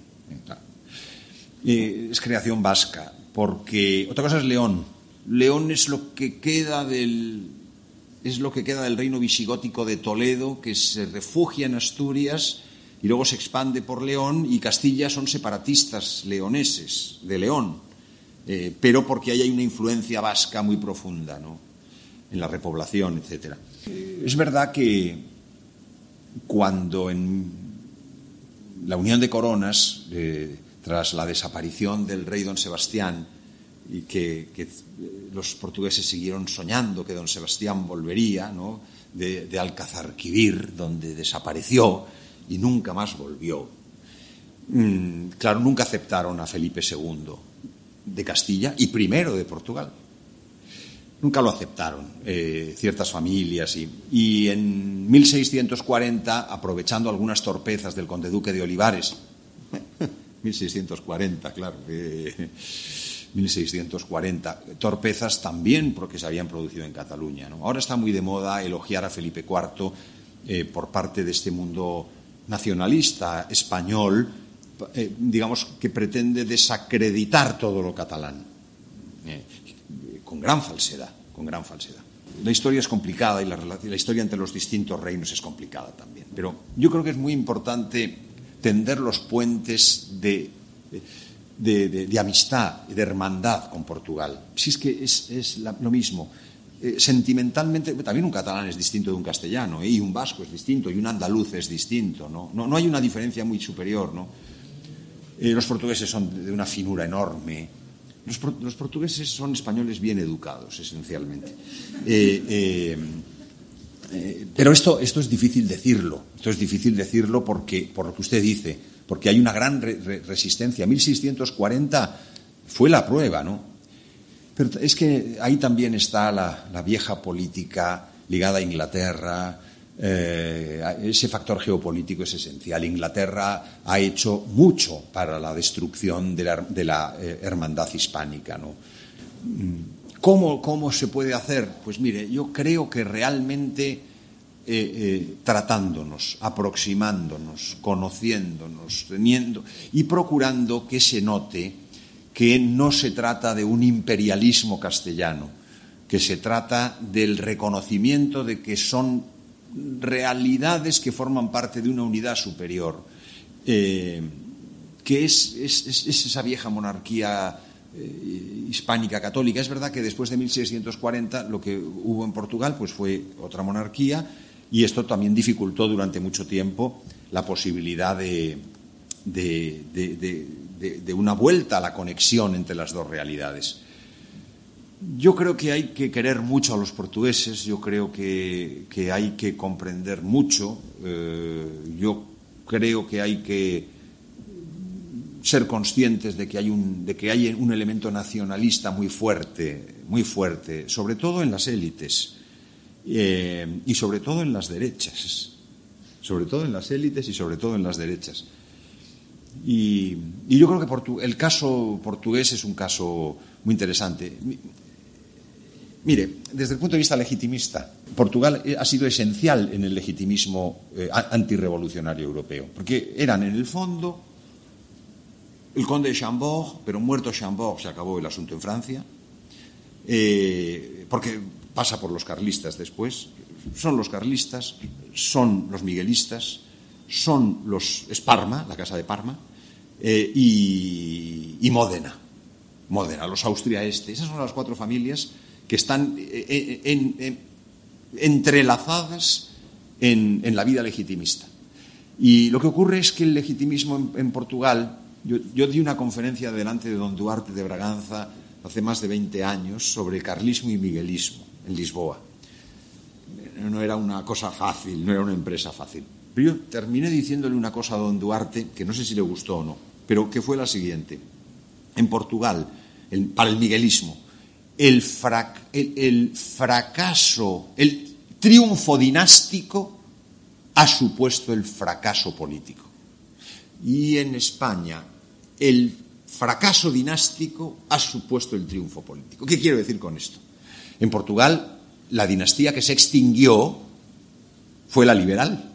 Eh, es creación vasca, porque otra cosa es León. León es lo que queda del, es lo que queda del reino visigótico de Toledo, que se refugia en Asturias y luego se expande por León, y Castilla son separatistas leoneses de León, eh, pero porque ahí hay una influencia vasca muy profunda, ¿no?, en la repoblación, etcétera. Eh, es verdad que cuando en la unión de coronas, eh, tras la desaparición del rey don Sebastián, y que, que los portugueses siguieron soñando que don Sebastián volvería, ¿no?, de, de Alcazarquivir, donde desapareció y nunca más volvió. Mm, claro, nunca aceptaron a Felipe segundo de Castilla y primero de Portugal. Nunca lo aceptaron eh, ciertas familias y, y en mil seiscientos cuarenta, aprovechando algunas torpezas del conde duque de Olivares, mil seiscientos cuarenta, claro, eh, mil seiscientos cuarenta, torpezas también porque se habían producido en Cataluña, ¿no? Ahora está muy de moda elogiar a Felipe cuarto eh, por parte de este mundo nacionalista español, eh, digamos, que pretende desacreditar todo lo catalán, eh, con gran falsedad, con gran falsedad. La historia es complicada y la, la historia entre los distintos reinos es complicada también, pero yo creo que es muy importante tender los puentes de, de, de, de amistad y de hermandad con Portugal. Si es que es, es la, lo mismo. eh, sentimentalmente, también un catalán es distinto de un castellano, ¿eh? Y un vasco es distinto, y un andaluz es distinto, ¿no? No, no hay una diferencia muy superior, ¿no? Eh, los portugueses son de una finura enorme. Los, los portugueses son españoles bien educados, esencialmente. Eh, eh, eh, pero esto, esto es difícil decirlo. Esto es difícil decirlo porque, por lo que usted dice, porque hay una gran re, re, resistencia. mil seiscientos cuarenta fue la prueba, ¿no? Pero es que ahí también está la, la vieja política ligada a Inglaterra. Eh, ese factor geopolítico es esencial. Inglaterra ha hecho mucho para la destrucción de la, de la eh, hermandad hispánica, ¿no? ¿Cómo, ¿Cómo se puede hacer? Pues mire, yo creo que realmente eh, eh, tratándonos, aproximándonos, conociéndonos, teniendo y procurando que se note que no se trata de un imperialismo castellano, que se trata del reconocimiento de que son realidades que forman parte de una unidad superior, eh, que es, es, es esa vieja monarquía eh, hispánica católica. Es verdad que después de mil seiscientos cuarenta lo que hubo en Portugal pues fue otra monarquía, y esto también dificultó durante mucho tiempo la posibilidad de, de, de, de, de, de una vuelta a la conexión entre las dos realidades. Yo creo que hay que querer mucho a los portugueses, yo creo que, que hay que comprender mucho, eh, yo creo que hay que ser conscientes de que hay un, de que hay un elemento nacionalista muy fuerte, muy fuerte, sobre todo en las élites eh, y sobre todo en las derechas, sobre todo en las élites y sobre todo en las derechas. Y, y yo creo que portu, el caso portugués es un caso muy interesante. Mire, desde el punto de vista legitimista, Portugal ha sido esencial en el legitimismo eh, antirrevolucionario europeo, porque eran en el fondo el conde de Chambord, pero muerto Chambord se acabó el asunto en Francia, eh, porque pasa por los carlistas después, son los carlistas, son los miguelistas, son los es Parma, la casa de Parma, eh, y, y Módena, Módena, los Austria-Este, esas son las cuatro familias que están en, en, en, entrelazadas en, en la vida legitimista. Y lo que ocurre es que el legitimismo en, en Portugal, yo, yo di una conferencia delante de don Duarte de Braganza hace más de veinte años sobre carlismo y miguelismo en Lisboa. No era una cosa fácil, no era una empresa fácil. Pero yo terminé diciéndole una cosa a don Duarte que no sé si le gustó o no, pero que fue la siguiente. En Portugal, el, para el miguelismo, El, frac, el, el fracaso, el triunfo dinástico ha supuesto el fracaso político. Y en España, el fracaso dinástico ha supuesto el triunfo político. ¿Qué quiero decir con esto? En Portugal, la dinastía que se extinguió fue la liberal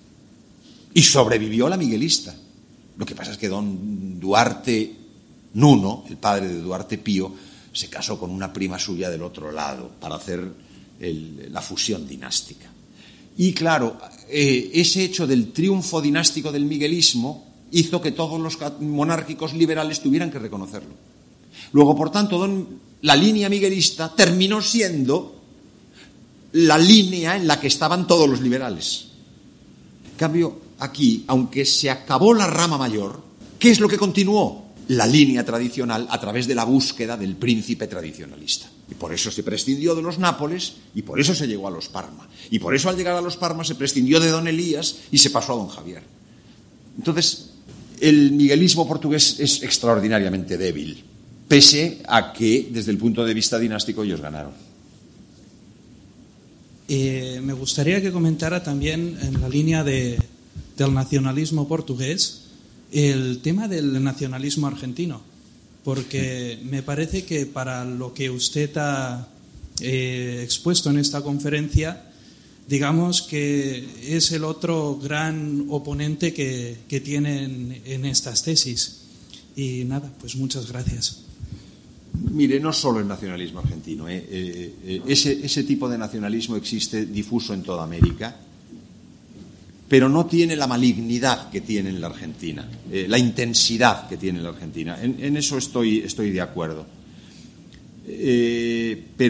y sobrevivió la miguelista. Lo que pasa es que don Duarte Nuno, el padre de Duarte Pío, se casó con una prima suya del otro lado para hacer el, la fusión dinástica. Y claro, eh, ese hecho del triunfo dinástico del miguelismo hizo que todos los monárquicos liberales tuvieran que reconocerlo. Luego, por tanto, don, la línea miguelista terminó siendo la línea en la que estaban todos los liberales. En cambio, aquí, aunque se acabó la rama mayor, ¿qué es lo que continuó? La línea tradicional a través de la búsqueda del príncipe tradicionalista. Y por eso se prescindió de los Nápoles y por eso se llegó a los Parma. Y por eso al llegar a los Parma se prescindió de don Elías y se pasó a don Javier. Entonces, el miguelismo portugués es extraordinariamente débil, pese a que, desde el punto de vista dinástico, ellos ganaron. Eh, me gustaría que comentara también en la línea de, del nacionalismo portugués el tema del nacionalismo argentino, porque me parece que para lo que usted ha eh, expuesto en esta conferencia, digamos que es el otro gran oponente que, que tienen en estas tesis. Y nada, pues muchas gracias. Mire, no solo el nacionalismo argentino, ¿eh? Eh, eh, ese, ese tipo de nacionalismo existe difuso en toda América, pero no tiene la malignidad que tiene en la Argentina, eh, la intensidad que tiene en la Argentina. En, en eso estoy, estoy de acuerdo. Eh, pero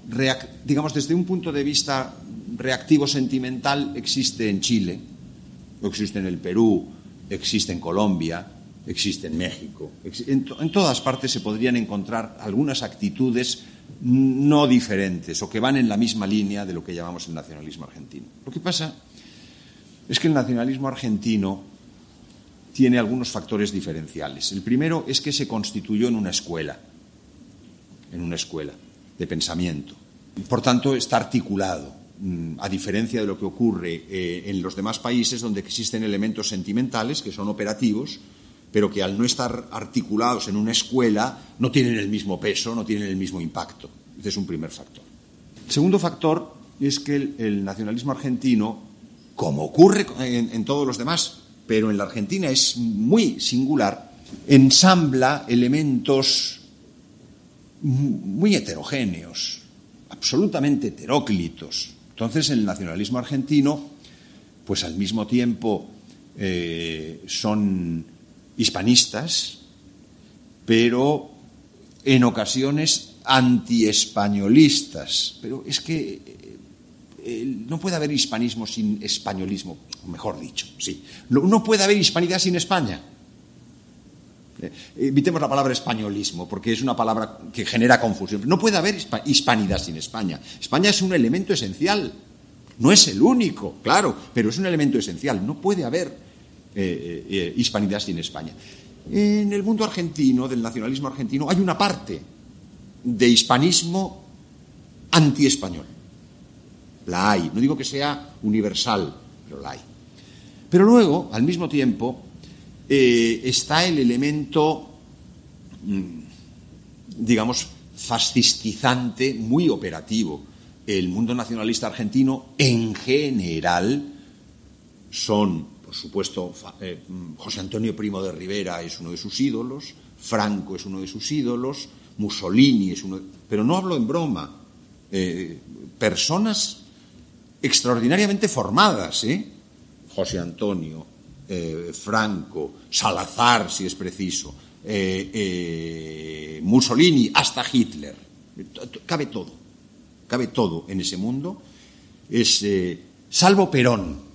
reac- digamos, desde un punto de vista reactivo sentimental, existe en Chile, existe en el Perú, existe en Colombia, existe en México. En, to- en todas partes se podrían encontrar algunas actitudes no diferentes o que van en la misma línea de lo que llamamos el nacionalismo argentino. Lo que pasa es que el nacionalismo argentino tiene algunos factores diferenciales. El primero es que se constituyó en una escuela, en una escuela de pensamiento. Por tanto, está articulado, a diferencia de lo que ocurre eh, en los demás países donde existen elementos sentimentales que son operativos, pero que al no estar articulados en una escuela no tienen el mismo peso, no tienen el mismo impacto. Ese es un primer factor. El segundo factor es que el, el nacionalismo argentino, como ocurre en, en todos los demás, pero en la Argentina es muy singular, ensambla elementos muy heterogéneos, absolutamente heteróclitos. Entonces, el nacionalismo argentino, pues al mismo tiempo eh, son hispanistas, pero en ocasiones antiespañolistas. Pero es que eh, no puede haber hispanismo sin españolismo, mejor dicho, sí. No, no puede haber hispanidad sin España. Eh, evitemos la palabra españolismo, porque es una palabra que genera confusión. No puede haber hispanidad sin España. España es un elemento esencial. No es el único, claro, pero es un elemento esencial. No puede haber Eh, eh, hispanidad sin España. En el mundo argentino, del nacionalismo argentino, hay una parte de hispanismo antiespañol. La hay. No digo que sea universal, pero la hay. Pero luego, al mismo tiempo, eh, está el elemento, digamos, fascistizante, muy operativo. El mundo nacionalista argentino, en general, son... Por supuesto, eh, José Antonio Primo de Rivera es uno de sus ídolos, Franco es uno de sus ídolos, Mussolini es uno de... Pero no hablo en broma. Eh, personas extraordinariamente formadas, ¿eh? José Antonio, eh, Franco, Salazar, si es preciso, eh, eh, Mussolini, hasta Hitler. Cabe todo. Cabe todo en ese mundo. Es, eh, salvo Perón.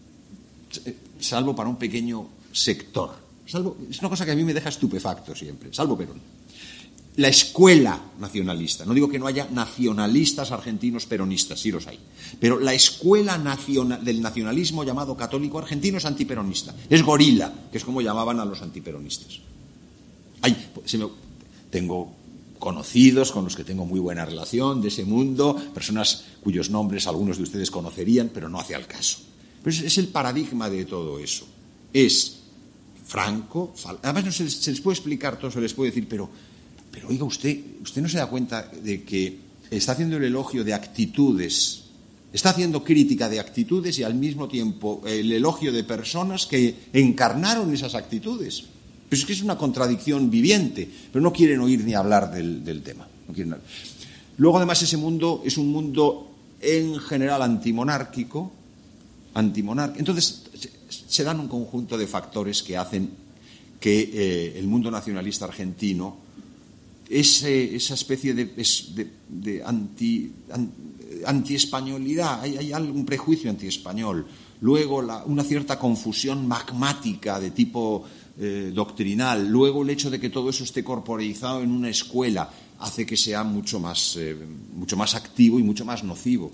Salvo para un pequeño sector. Salvo, es una cosa que a mí me deja estupefacto siempre, salvo Perón. La escuela nacionalista, no digo que no haya nacionalistas argentinos peronistas, sí los hay, pero la escuela nacional, del nacionalismo llamado católico argentino es antiperonista, es gorila, que es como llamaban a los antiperonistas. Hay, se me, tengo conocidos con los que tengo muy buena relación de ese mundo, personas cuyos nombres algunos de ustedes conocerían, pero no hace al caso. Pero es el paradigma de todo eso. Es Franco, además no se les, se les puede explicar todo, se les puede decir, pero, pero oiga, usted, usted no se da cuenta de que está haciendo el elogio de actitudes, está haciendo crítica de actitudes y al mismo tiempo el elogio de personas que encarnaron esas actitudes. Pero es que es una contradicción viviente, pero no quieren oír ni hablar del, del tema. No quieren hablar. Luego, además, ese mundo es un mundo en general antimonárquico, antimonárquico. Entonces, se dan un conjunto de factores que hacen que eh, el mundo nacionalista argentino, ese, esa especie de, de, de anti, an, antiespañolidad, hay, hay algún prejuicio antiespañol, luego la, una cierta confusión magmática de tipo eh, doctrinal, luego el hecho de que todo eso esté corporeizado en una escuela hace que sea mucho más, eh, mucho más activo y mucho más nocivo.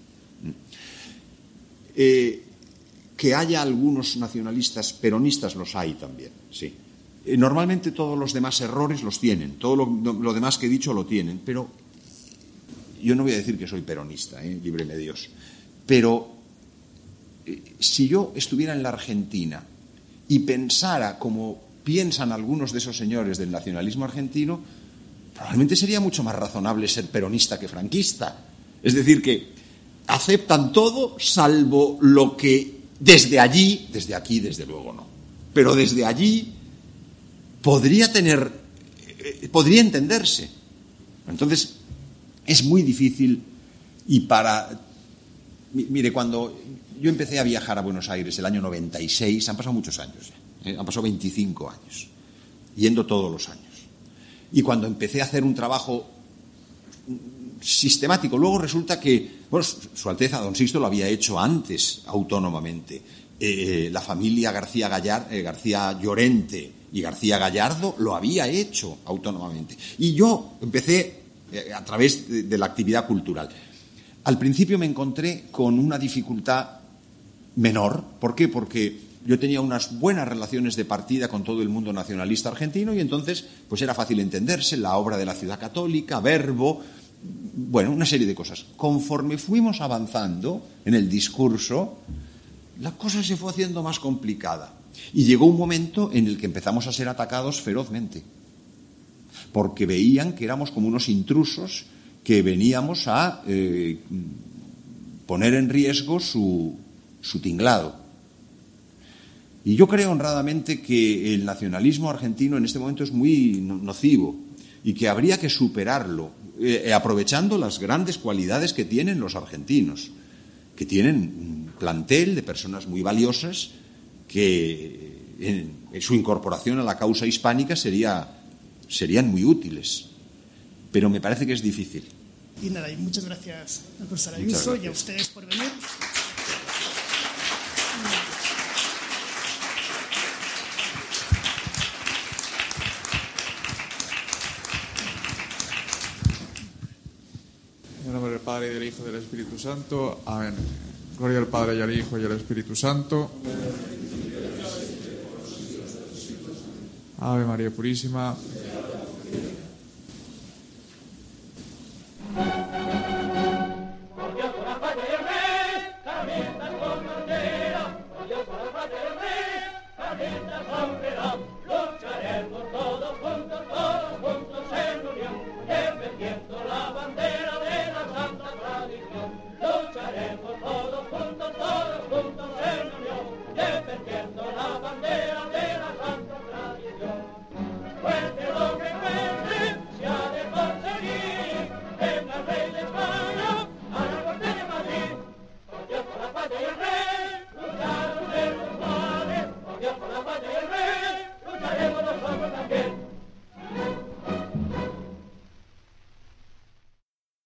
Eh, que haya algunos nacionalistas peronistas, los hay también, sí. Eh, normalmente todos los demás errores los tienen, todo lo, lo demás que he dicho lo tienen, pero yo no voy a decir que soy peronista, eh, líbreme Dios, pero eh, si yo estuviera en la Argentina y pensara como piensan algunos de esos señores del nacionalismo argentino, probablemente sería mucho más razonable ser peronista que franquista. Es decir, que aceptan todo salvo lo que desde allí, desde aquí desde luego no, pero desde allí podría tener, eh, podría entenderse. Entonces es muy difícil y para, mire, cuando yo empecé a viajar a Buenos Aires el año noventa y seis, han pasado muchos años, ¿eh? Han pasado veinticinco años, yendo todos los años. Y cuando empecé a hacer un trabajo sistemático. Luego resulta que, bueno, Su Alteza Don Sixto lo había hecho antes, autónomamente. Eh, la familia García, Gallar, eh, García Llorente y García Gallardo lo había hecho autónomamente. Y yo empecé eh, a través de, de la actividad cultural. Al principio me encontré con una dificultad menor. ¿Por qué? Porque yo tenía unas buenas relaciones de partida con todo el mundo nacionalista argentino y entonces pues era fácil entenderse, la obra de la Ciudad Católica, Verbo, bueno, una serie de cosas. Conforme fuimos avanzando en el discurso, la cosa se fue haciendo más complicada. Y llegó un momento en el que empezamos a ser atacados ferozmente, porque veían que éramos como unos intrusos que veníamos a eh, poner en riesgo su, su tinglado. Y yo creo honradamente que el nacionalismo argentino en este momento es muy nocivo y que habría que superarlo, eh, aprovechando las grandes cualidades que tienen los argentinos, que tienen un plantel de personas muy valiosas que en, en su incorporación a la causa hispánica sería, serían muy útiles. Pero me parece que es difícil. Y nada, y muchas gracias al profesor Ayuso y a ustedes por venir. En el nombre del Padre, y del Hijo y del Espíritu Santo. Amén. Gloria al Padre, y al Hijo, y al Espíritu Santo. Ave María Purísima.